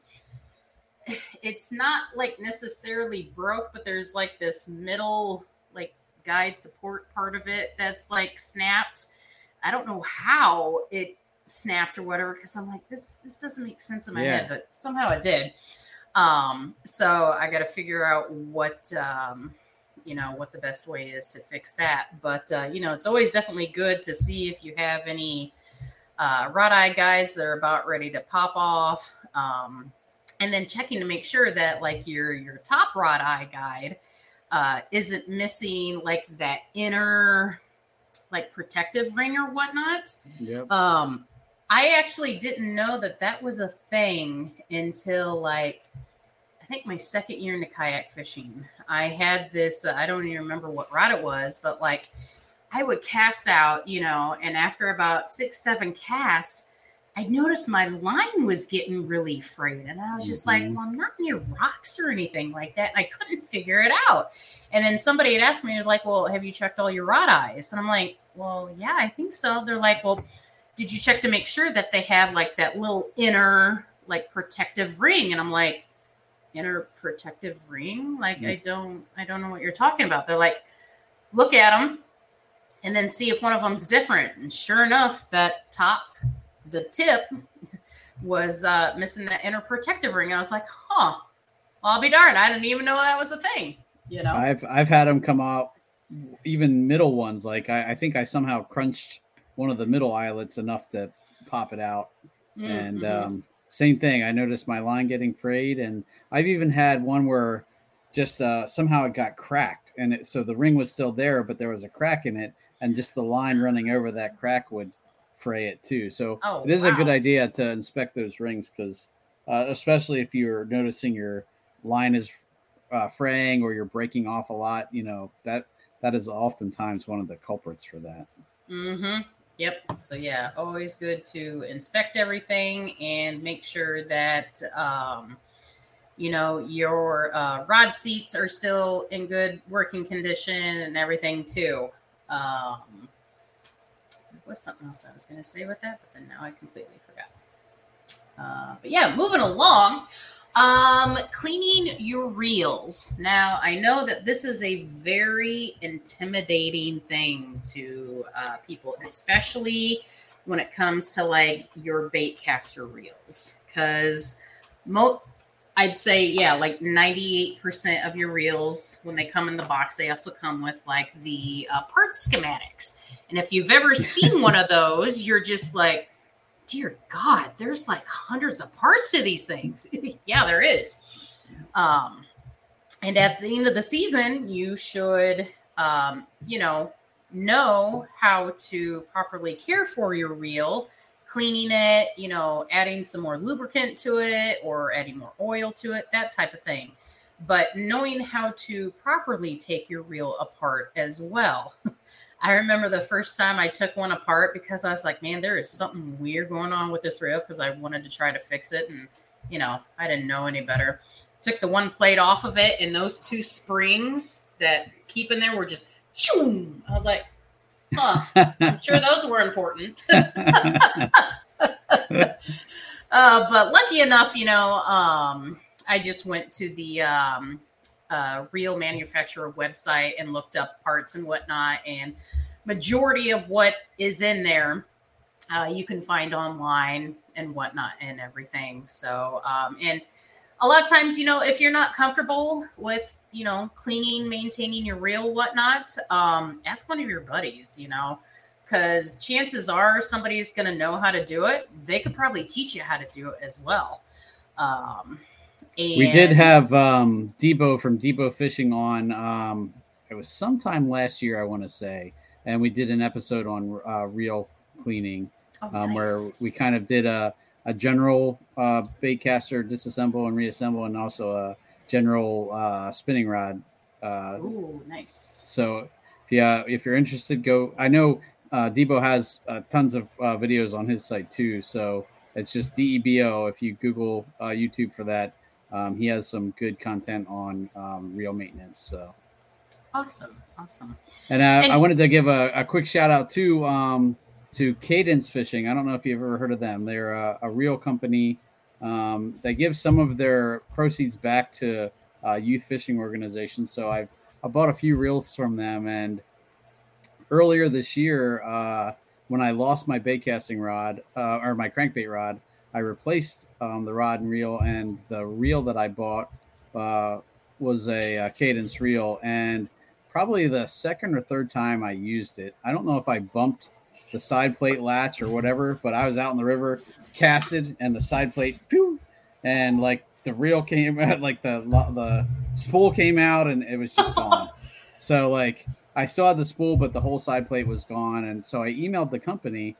it's not like necessarily broke, but there's like this middle like guide support part of it that's like snapped. I don't know how it snapped or whatever, because I'm like, this this doesn't make sense in my yeah. head, but somehow it did. Um, so I got to figure out what um, you know what the best way is to fix that. But uh, you know, it's always definitely good to see if you have any uh, rod eye guides that are about ready to pop off, um, and then checking to make sure that like your your top rod eye guide uh, isn't missing like that inner like protective ring or whatnot. Yep. Um, I actually didn't know that that was a thing until like, I think my second year into kayak fishing. I had this, uh, I don't even remember what rod it was, but like I would cast out, you know, and after about six, seven casts, I noticed my line was getting really frayed. And I was just mm-hmm. like, well, I'm not near rocks or anything like that. And I couldn't figure it out. And then somebody had asked me, was like, well, have you checked all your rod eyes? And I'm like, well, yeah, I think so. They're like, well, did you check to make sure that they have like that little inner like protective ring? And I'm like, inner protective ring? Like, mm-hmm. I don't, I don't know what you're talking about. They're like, look at them and then see if one of them's different. And sure enough, that top, the tip was uh, missing that inner protective ring. I was like, huh, well, I'll be darned. I didn't even know that was a thing. You know, I've, I've had them come out, even middle ones. Like I, I think I somehow crunched one of the middle eyelets enough to pop it out. Mm-hmm. And um, same thing. I noticed my line getting frayed, and I've even had one where just uh, somehow it got cracked. And it, so the ring was still there, but there was a crack in it, and just the line running over that crack would fray it too. So oh, it is wow. a good idea to inspect those rings, because uh, especially if you're noticing your line is uh, fraying or you're breaking off a lot, you know, that that is oftentimes one of the culprits for that. Mm-hmm. Yep. So yeah, always good to inspect everything and make sure that, um, you know, your uh, rod seats are still in good working condition and everything too. Um, there was something else I was going to say with that, but then now I completely forgot. Uh, but yeah, moving along. Um, cleaning your reels. Now, I know that this is a very intimidating thing to uh, people, especially when it comes to like your bait caster reels, because mo- I'd say, yeah, like ninety-eight percent of your reels, when they come in the box, they also come with like the uh, part schematics. And if you've ever seen one of those, you're just like, dear God, there's like hundreds of parts to these things. Yeah, there is. Um, and at the end of the season, you should, um, you know, know how to properly care for your reel, cleaning it, you know, adding some more lubricant to it or adding more oil to it, that type of thing. But knowing how to properly take your reel apart as well. I remember the first time I took one apart because I was like, man, there is something weird going on with this reel, because I wanted to try to fix it. And, you know, I didn't know any better. Took the one plate off of it, and those two springs that keep in there were just, choom. I was like, Huh. I'm sure those were important. Uh, but lucky enough, you know, um, I just went to the um, uh, Reel Manufacturer website and looked up parts and whatnot. And majority of what is in there, uh, you can find online and whatnot and everything. So, um, and a lot of times, you know, if you're not comfortable with, you know, cleaning, maintaining your reel, whatnot, um, ask one of your buddies, you know. Because chances are somebody's going to know how to do it. They could probably teach you how to do it as well. Um, and we did have um, Debo from Debo Fishing on. Um, it was sometime last year, I want to say. And we did an episode on uh, reel cleaning oh, um, nice. where we kind of did a, a general uh, bait caster disassemble and reassemble, and also a general uh, spinning rod. Uh, Ooh, nice. So if, you, uh, if you're interested, go. I know Uh, Debo has uh, tons of uh, videos on his site too, so it's just D E B O. If you Google uh, YouTube for that, um, he has some good content on um, reel maintenance. So awesome, awesome. And, uh, and I wanted to give a, a quick shout out to um, to Cadence Fishing. I don't know if you've ever heard of them. They're a, a reel company. Um, they give some of their proceeds back to uh, youth fishing organizations. So I've I bought a few reels from them, and earlier this year, uh, when I lost my bait casting rod uh, or my crankbait rod, I replaced um, the rod and reel, and the reel that I bought uh, was a, a Cadence reel. And probably the second or third time I used it, I don't know if I bumped the side plate latch or whatever, but I was out in the river, casted, and the side plate, phew, and like the reel came out, like the the spool came out, and it was just gone. So like, I still had the spool, but the whole side plate was gone. And so I emailed the company,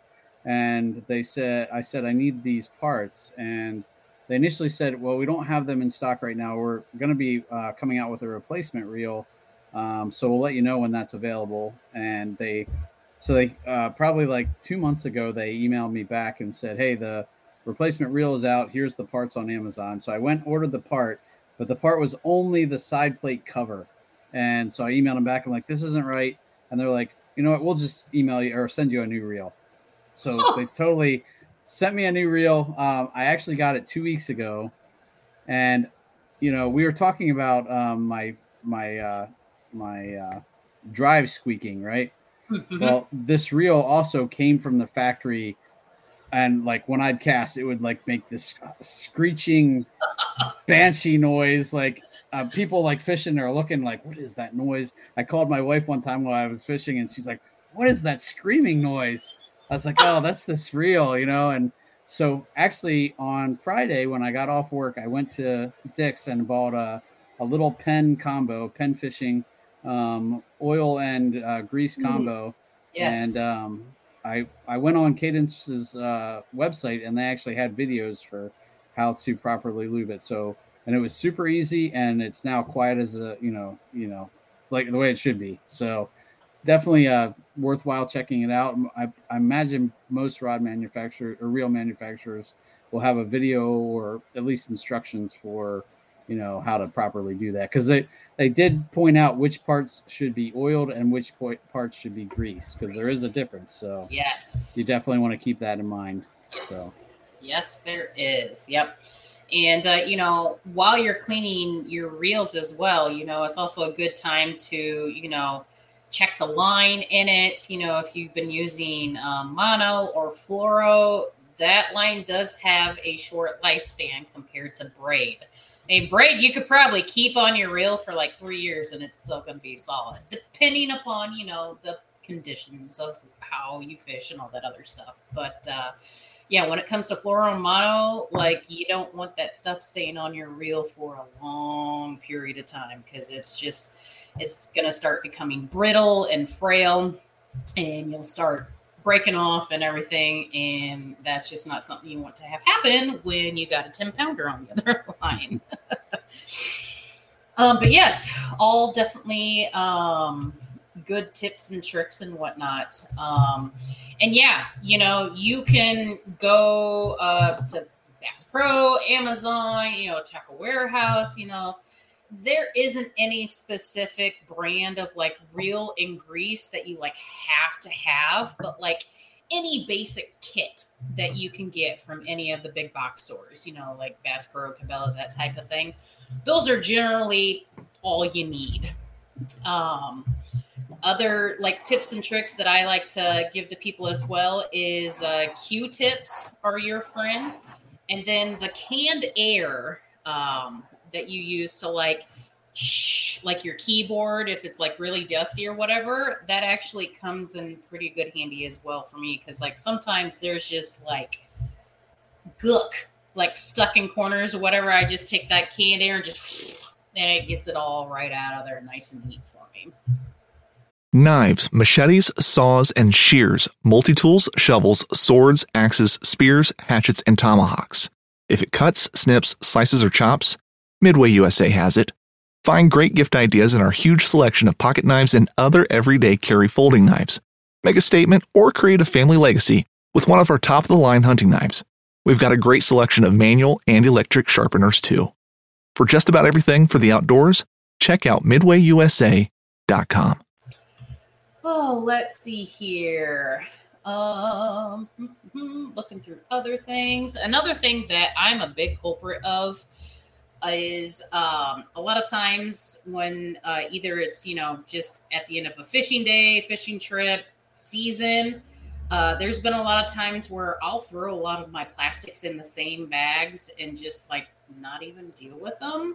and they said, I said, I need these parts. And they initially said, well, we don't have them in stock right now. We're going to be uh, coming out with a replacement reel. Um, so we'll let you know when that's available. And they, so they uh, probably like two months ago, they emailed me back and said, hey, the replacement reel is out. Here's the parts on Amazon. So I went, ordered the part, but the part was only the side plate cover. And so I emailed them back. I'm like, this isn't right. And they're like, you know what? We'll just email you or send you a new reel. So they totally sent me a new reel. Um, I actually got it two weeks ago. And, you know, we were talking about um, my, my, uh, my uh, drive squeaking, right? Mm-hmm. Well, this reel also came from the factory. And like when I'd cast, it would like make this screeching banshee noise. Like, Uh, people like fishing are looking like, what is that noise? I called my wife one time while I was fishing, and she's like, what is that screaming noise? I was like, oh, that's this reel, you know? And so actually on Friday, when I got off work, I went to Dick's and bought a, a little Penn combo, Penn Fishing, um, oil and uh, grease combo. Yes. And um, I, I went on Cadence's uh, website, and they actually had videos for how to properly lube it. So, and it was super easy, and it's now quiet as a, you know, you know, like the way it should be. So definitely uh, worthwhile checking it out. I, I imagine most rod manufacturers or reel manufacturers will have a video or at least instructions for, you know, how to properly do that. Because they, they did point out which parts should be oiled and which po- parts should be greased, because there is a difference. So yes, you definitely want to keep that in mind. Yes. So yes, there is. Yep. And, uh, you know, while you're cleaning your reels as well, you know, it's also a good time to, you know, check the line in it. You know, if you've been using um, mono or fluoro, that line does have a short lifespan compared to braid. A braid you could probably keep on your reel for like three years and it's still going to be solid, depending upon, you know, the conditions of how you fish and all that other stuff. But, uh, yeah, when it comes to fluoro and mono, like you don't want that stuff staying on your reel for a long period of time, because it's just, it's going to start becoming brittle and frail, and you'll start breaking off and everything. And that's just not something you want to have happen when you got a ten pounder on the other line. um, but yes, all definitely, um, good tips and tricks and whatnot. Um, and yeah, you know, you can go uh, to Bass Pro, Amazon, you know, Tackle Warehouse, you know, there isn't any specific brand of like reel and grease that you like have to have, but like any basic kit that you can get from any of the big box stores, you know, like Bass Pro, Cabela's, that type of thing. Those are generally all you need. Um, other like tips and tricks that I like to give to people as well is uh, Q-tips are your friend. And then the canned air um, that you use to like, shh, like your keyboard, if it's like really dusty or whatever, that actually comes in pretty good handy as well for me. Cause like sometimes there's just like gook, like stuck in corners or whatever. I just take that canned air and just, and it gets it all right out of there nice and neat for me. Knives, machetes, saws, and shears, multi-tools, shovels, swords, axes, spears, hatchets, and tomahawks. If it cuts, snips, slices, or chops, Midway U S A has it. Find great gift ideas in our huge selection of pocket knives and other everyday carry folding knives. Make a statement or create a family legacy with one of our top-of-the-line hunting knives. We've got a great selection of manual and electric sharpeners, too. For just about everything for the outdoors, check out midway u s a dot com. Oh, let's see here. Um, looking through other things. Another thing that I'm a big culprit of is um, a lot of times when uh, either it's, you know, just at the end of a fishing day, fishing trip, season, uh, there's been a lot of times where I'll throw a lot of my plastics in the same bags and just like not even deal with them.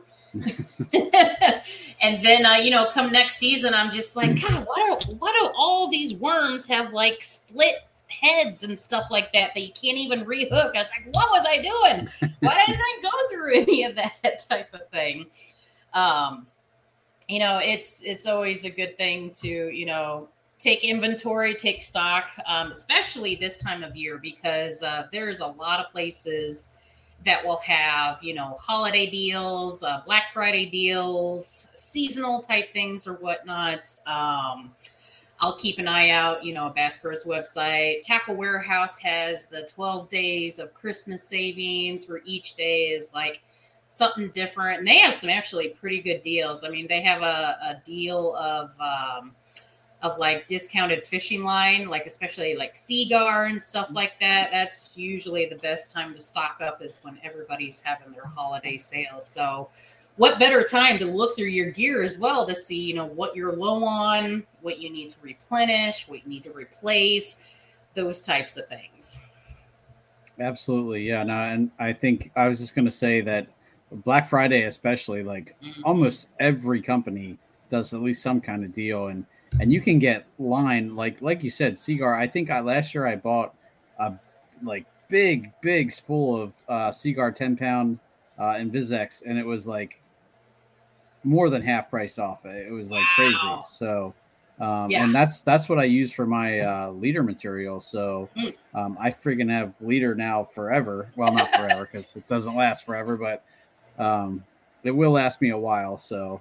And then, uh, you know, come next season, I'm just like, God, why do, why do all these worms have like split heads and stuff like that that you can't even rehook? I was like, what was I doing? Why didn't I go through any of that type of thing? Um, you know, it's it's always a good thing to, you know, take inventory, take stock, um, especially this time of year, because uh, there's a lot of places that will have, you know, holiday deals, uh, Black Friday deals, seasonal type things or whatnot. Um, I'll keep an eye out, you know, Bass Pro's website. Tackle Warehouse has the twelve days of Christmas savings where each day is like something different. And they have some actually pretty good deals. I mean, they have a, a deal of, um, of like discounted fishing line, like especially like Seagar and stuff like that. That's usually the best time to stock up is when everybody's having their holiday sales. So what better time to look through your gear as well to see, you know, what you're low on, what you need to replenish, what you need to replace, those types of things. Absolutely. Yeah. No, and I think I was just going to say that Black Friday, especially, like mm-hmm. almost every company does at least some kind of deal. And, and you can get line, like, like you said, Seagar. I think I, last year I bought a like big, big spool of uh, Seagar ten pound uh, Invisex, and it was like more than half price off. It was like wow. crazy. So, um, yeah. and that's, that's what I use for my uh, leader material. So um, I friggin' have leader now forever. Well, not forever because it doesn't last forever, but um, it will last me a while. So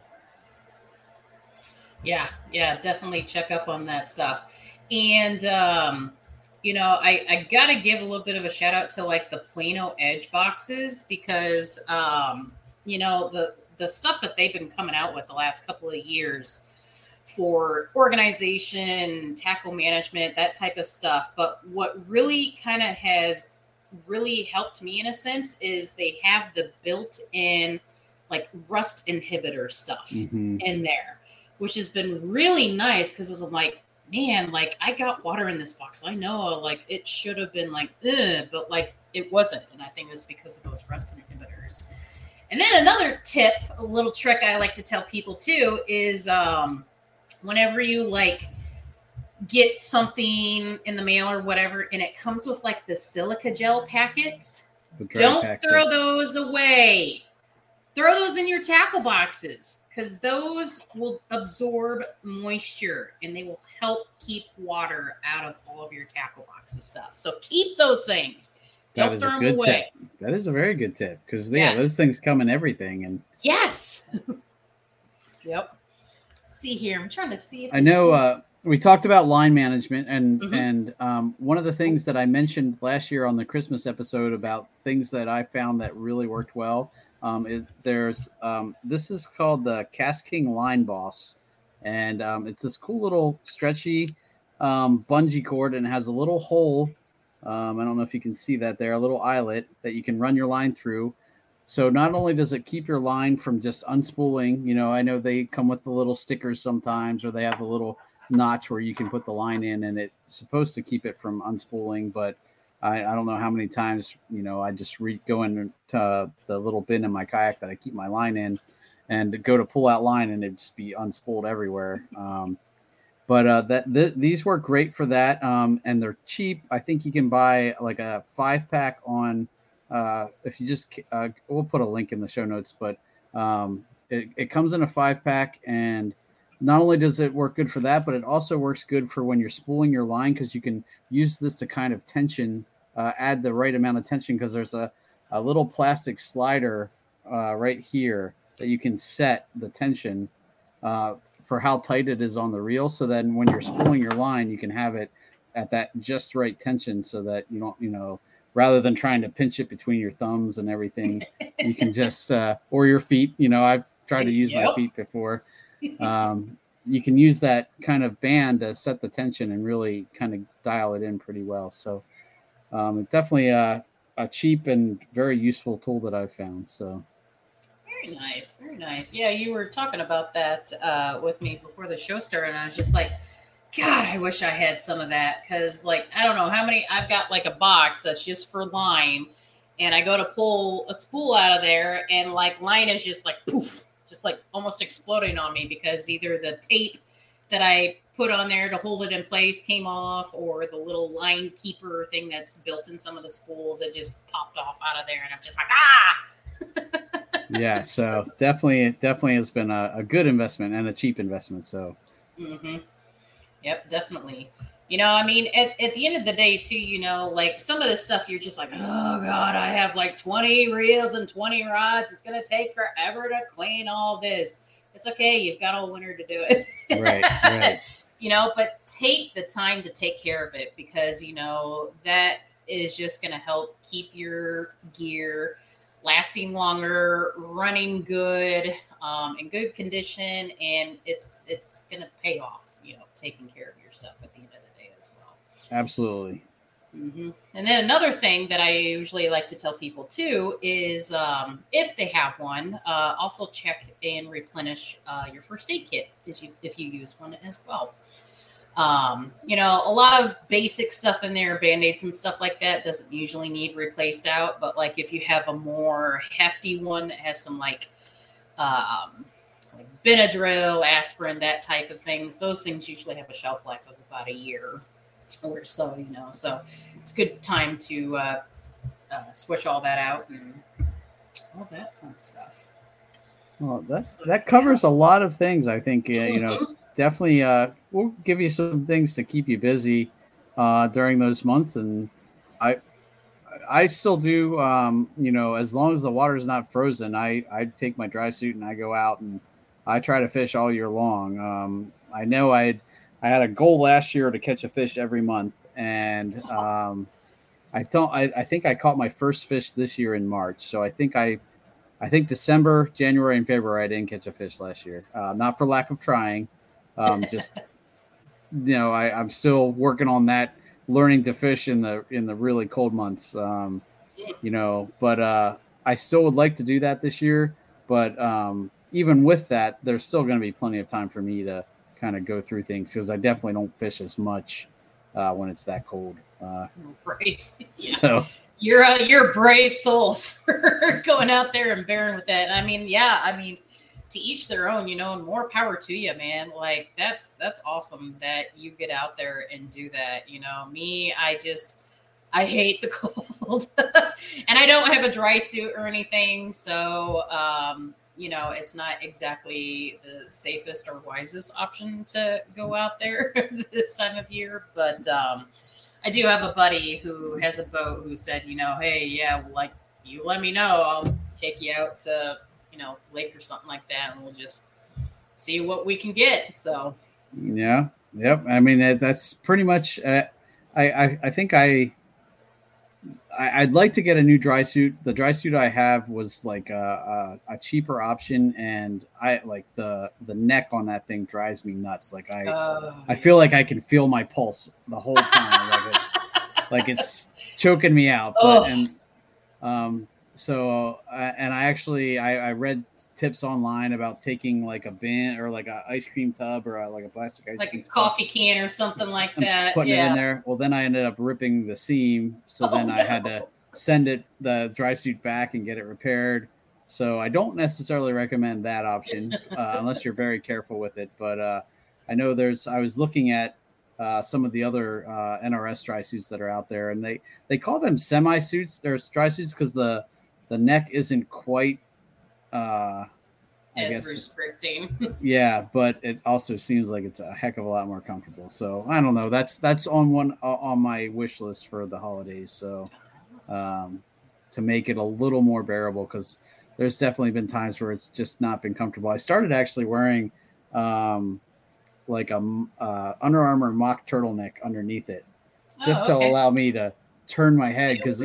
yeah, yeah, definitely check up on that stuff. And, um, you know, I, I got to give a little bit of a shout out to like the Plano Edge boxes because, um, you know, the, the stuff that they've been coming out with the last couple of years for organization, tackle management, that type of stuff. But what really kind of has really helped me in a sense is they have the built-in like rust inhibitor stuff mm-hmm. in there, which has been really nice because I'm like, man, like I got water in this box. I know like it should have been like, ugh, but like it wasn't. And I think it was because of those rust inhibitors. And then another tip, a little trick I like to tell people too, is um, whenever you like get something in the mail or whatever, and it comes with like the silica gel packets, don't throw those away. Throw those in your tackle boxes because those will absorb moisture and they will help keep water out of all of your tackle boxes stuff. So keep those things. Don't that is throw a them good away. tip. That is a very good tip because yeah, Yes. those things come in everything. And Yes. Yep. Let's see here. I'm trying to see. If I know uh, we talked about line management, and Mhm. and um, one of the things that I mentioned last year on the Christmas episode about things that I found that really worked well. Um, is there's um, this is called the Casking Line Boss, and um, it's this cool little stretchy um, bungee cord, and it has a little hole. Um, I don't know if you can see that there, a little eyelet that you can run your line through. So not only does it keep your line from just unspooling, you know, I know they come with the little stickers sometimes, or they have the little notch where you can put the line in, and it's supposed to keep it from unspooling. But I, I don't know how many times, you know, I just re- go into the little bin in my kayak that I keep my line in, and go to pull out line, and it just be unspooled everywhere. Um, But uh, that th- these work great for that, um, and they're cheap. I think you can buy like a five pack on. Uh, if you just, uh, we'll put a link in the show notes, but um, it, it comes in a five pack, and not only does it work good for that, but it also works good for when you're spooling your line, because you can use this to kind of tension, uh, add the right amount of tension, because there's a, a little plastic slider uh, right here that you can set the tension uh, for how tight it is on the reel. So then when you're spooling your line, you can have it at that just right tension, so that you don't, you know, rather than trying to pinch it between your thumbs and everything, you can just, uh, or your feet, you know, I've tried to use Yep. my feet before. Um, you can use that kind of band to set the tension and really kind of dial it in pretty well. So um, it's definitely a, a cheap and very useful tool that I've found. So. Very nice, very nice. Yeah, you were talking about that uh, with me before the show started, and I was just like, God, I wish I had some of that, because, like, I don't know how many, I've got like a box that's just for line, and I go to pull a spool out of there, and like line is just like poof, just like almost exploding on me, because either the tape that I put on there to hold it in place came off, or the little line keeper thing that's built in some of the spools, it just popped off out of there, and I'm just like, ah. Yeah, so definitely, definitely has been a, a good investment and a cheap investment. So, mm-hmm. Yep, definitely. You know, I mean, at, at the end of the day, too, you know, like some of this stuff, you're just like, oh God, I have like twenty reels and twenty rods. It's gonna take forever to clean all this. It's okay, you've got all winter to do it. Right, right. You know, but take the time to take care of it, because you know that is just gonna help keep your gear lasting longer, running good, um, in good condition, and it's it's gonna pay off, you know, taking care of your stuff at the end of the day as well. Absolutely. Mm-hmm. And then another thing that I usually like to tell people too is, um, if they have one, uh, also check and replenish uh, your first aid kit if you if you use one as well. Um, you know, a lot of basic stuff in there, Band-Aids and stuff like that doesn't usually need replaced out. But like if you have a more hefty one that has some like, um, like Benadryl, aspirin, that type of things, those things usually have a shelf life of about a year or so, you know. So it's a good time to uh, uh, switch all that out and all that fun stuff. Well, that's that covers a lot of things. I think uh, you know. Definitely, uh, we'll give you some things to keep you busy uh, during those months, and I, I still do. Um, you know, as long as the water is not frozen, I I take my dry suit and I go out and I try to fish all year long. Um, I know I I had a goal last year to catch a fish every month, and um, I thought I, I think I caught my first fish this year in March. So I think I. I think December, January, and February I didn't catch a fish last year. Uh, not for lack of trying. Um, just, you know, I, I'm still working on that, learning to fish in the in the really cold months. Um, you know, but uh, I still would like to do that this year. But um, even with that, there's still going to be plenty of time for me to kind of go through things, because I definitely don't fish as much uh, when it's that cold. Uh, right. Yeah. So you're a you're a brave soul for going out there and bearing with that. I mean, yeah, I mean. To each their own, you know, and more power to you, man. Like that's that's awesome that you get out there and do that. You know, me, I just I hate the cold, and I don't have a dry suit or anything, so um, you know, it's not exactly the safest or wisest option to go out there this time of year. But um, I do have a buddy who has a boat who said, you know, hey, yeah, like you let me know, I'll take you out to, you know, lake or something like that, and we'll just see what we can get. So yeah, Yep. I mean, that, that's pretty much, uh, I, I, I think I, I, I'd like to get a new dry suit. The dry suit I have was like a, a, a cheaper option, and I like the, the neck on that thing drives me nuts. Like I, uh, I feel like I can feel my pulse the whole time. like, it, like it's choking me out. But, oh. and, um, so, uh, and I actually, I, I read tips online about taking like a bin or like a ice cream tub or a, like a plastic ice like cream a coffee can or something like that. Putting yeah. it in there. Well, then I ended up ripping the seam. So oh, then I no. had to send it, the dry suit back and get it repaired. So I don't necessarily recommend that option uh, unless you're very careful with it. But uh, I know there's, I was looking at uh, some of the other uh, N R S dry suits that are out there, and they, they call them semi suits. There's dry suits because the, the neck isn't quite, uh, I as guess, restricting. Yeah, but it also seems like it's a heck of a lot more comfortable. So I don't know. That's that's on one uh, on my wish list for the holidays. So um, to make it a little more bearable, because there's definitely been times where it's just not been comfortable. I started actually wearing um, like a uh, Under Armour mock turtleneck underneath it, just oh, okay. to allow me to turn my head, because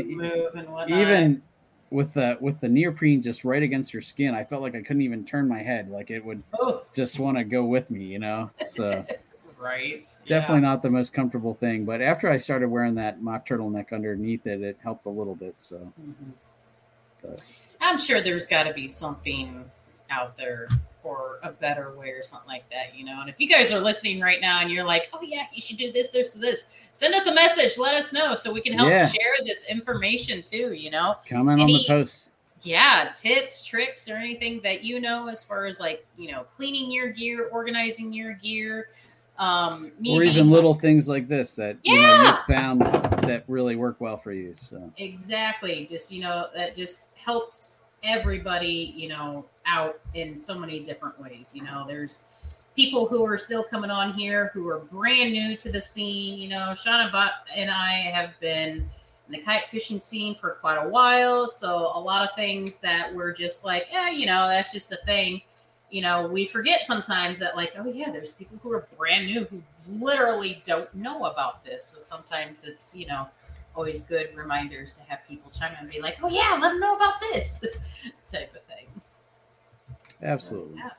even with the with the neoprene just right against your skin, I felt like I couldn't even turn my head. Like it would oh. just want to go with me, you know? So right. Definitely yeah. not the most comfortable thing. But after I started wearing that mock turtleneck underneath it, it helped a little bit. So mm-hmm. but. I'm sure there's got to be something out there or a better way or something like that, you know? And if you guys are listening right now and you're like, oh yeah, you should do this, this, this, send us a message. Let us know so we can help yeah. share this information too, you know? Comment Any, on the posts. Yeah. Tips, tricks, or anything that you know, as far as like, you know, cleaning your gear, organizing your gear. Um, or even little things like this that, yeah. you know, you found that really work well for you. So exactly. Just, you know, that just helps everybody, you know, out in so many different ways. You know, there's people who are still coming on here who are brand new to the scene. You know, Shauna and I have been in the kite fishing scene for quite a while. So a lot of things that we're just like, yeah, you know, that's just a thing. You know, we forget sometimes that like, oh yeah, there's people who are brand new who literally don't know about this. So sometimes it's, you know, always good reminders to have people chime in and be like, oh yeah, let them know about this type of thing. Absolutely. So,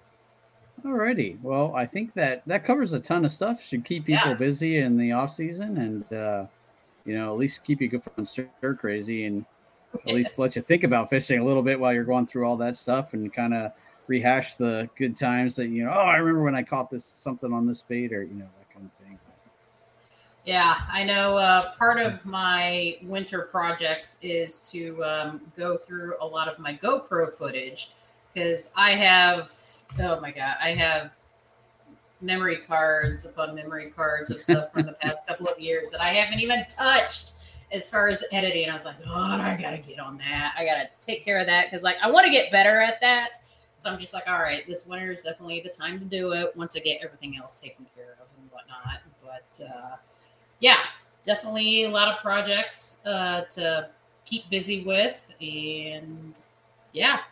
yeah. All righty. Well, I think that that covers a ton of stuff. Should keep people yeah. busy in the off season, and uh, you know, at least keep you good from stir crazy, and at yeah. least let you think about fishing a little bit while you're going through all that stuff, and kind of rehash the good times that, you know, oh, I remember when I caught this something on this bait, or, you know, that kind of thing. Yeah, I know uh, part of my winter projects is to um, go through a lot of my GoPro footage, because I have, oh my God, I have memory cards upon memory cards of stuff from the past couple of years that I haven't even touched as far as editing. I was like, oh, I got to get on that. I got to take care of that, because like I want to get better at that. So I'm just like, all right, this winter is definitely the time to do it once I get everything else taken care of and whatnot. But uh, yeah, definitely a lot of projects uh, to keep busy with. And yeah.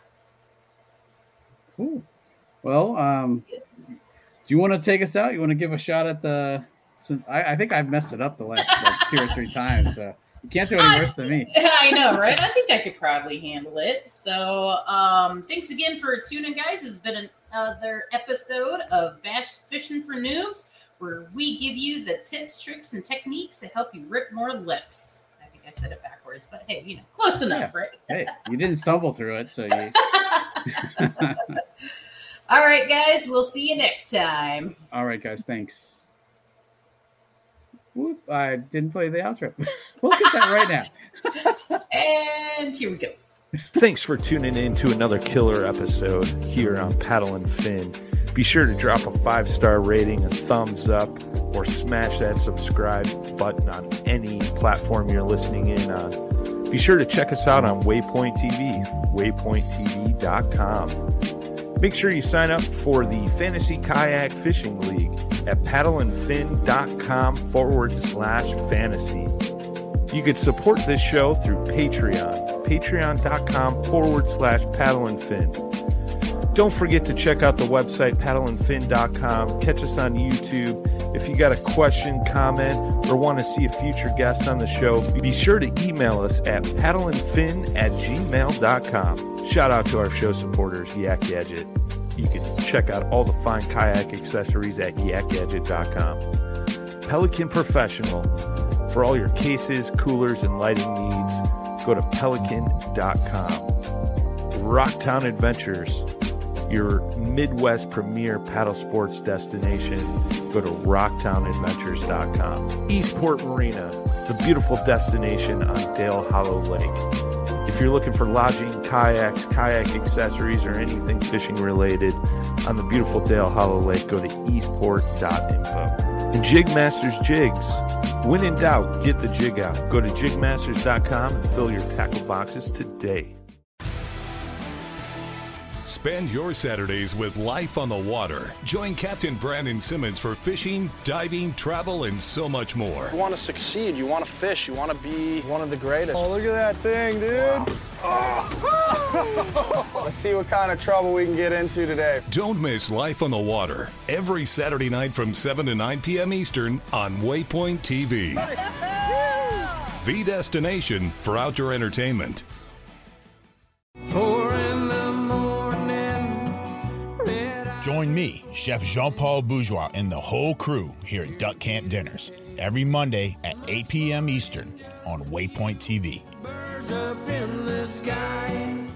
Cool. Well, um, do you want to take us out? You want to give a shot at the, since I, I think I've messed it up the last like, two or three times. So you can't do any I, worse than me. I know, right? I think I could probably handle it. So um, thanks again for tuning, guys. This has been another episode of Bass Fishing for Noobs, where we give you the tips, tricks, and techniques to help you rip more lips. I think I said it backwards, but hey, you know, close enough, yeah. right? Hey, you didn't stumble through it, so you... All right, guys. We'll see you next time. All right, guys. Thanks. Whoop, I didn't play the outro. We'll get that right now. And here we go. Thanks for tuning in to another killer episode here on Paddle and Fin. Be sure to drop a five-star rating, a thumbs up, or smash that subscribe button on any platform you're listening in on. Be sure to check us out on Waypoint T V, waypoint t v dot com. Make sure you sign up for the Fantasy Kayak Fishing League at paddleandfin.com forward slash fantasy. You could support this show through Patreon, patreon.com forward slash paddleandfin. Don't forget to check out the website, paddle and fin dot com. Catch us on YouTube. If you got a question, comment, or want to see a future guest on the show, be sure to email us at paddle and fin at gmail dot com. Shout out to our show supporters, Yak Gadget. You can check out all the fine kayak accessories at yak gadget dot com. Pelican Professional. For all your cases, coolers, and lighting needs, go to pelican dot com. Rocktown Adventures, your Midwest premier paddle sports destination. Go to rocktown adventures dot com. Eastport Marina, the beautiful destination on Dale Hollow Lake. If you're looking for lodging, kayaks, kayak accessories, or anything fishing related on the beautiful Dale Hollow Lake, go to eastport dot info. And Jigmasters Jigs. When in doubt, get the jig out. Go to jig masters dot com and fill your tackle boxes today. Spend your Saturdays with life on the water. Join Captain Brandon Simmons for fishing, diving, travel, and so much more. You want to succeed, you want to fish, you want to be one of the greatest. Oh, look at that thing, dude. Wow. Oh. Let's see what kind of trouble we can get into today. Don't miss Life on the Water every Saturday night from seven to nine p.m. Eastern on Waypoint T V. The destination for outdoor entertainment. Four in the morning. Join me, Chef Jean-Paul Bourgeois, and the whole crew here at Duck Camp Dinners every Monday at eight p.m. Eastern on Waypoint T V. Birds up in the sky.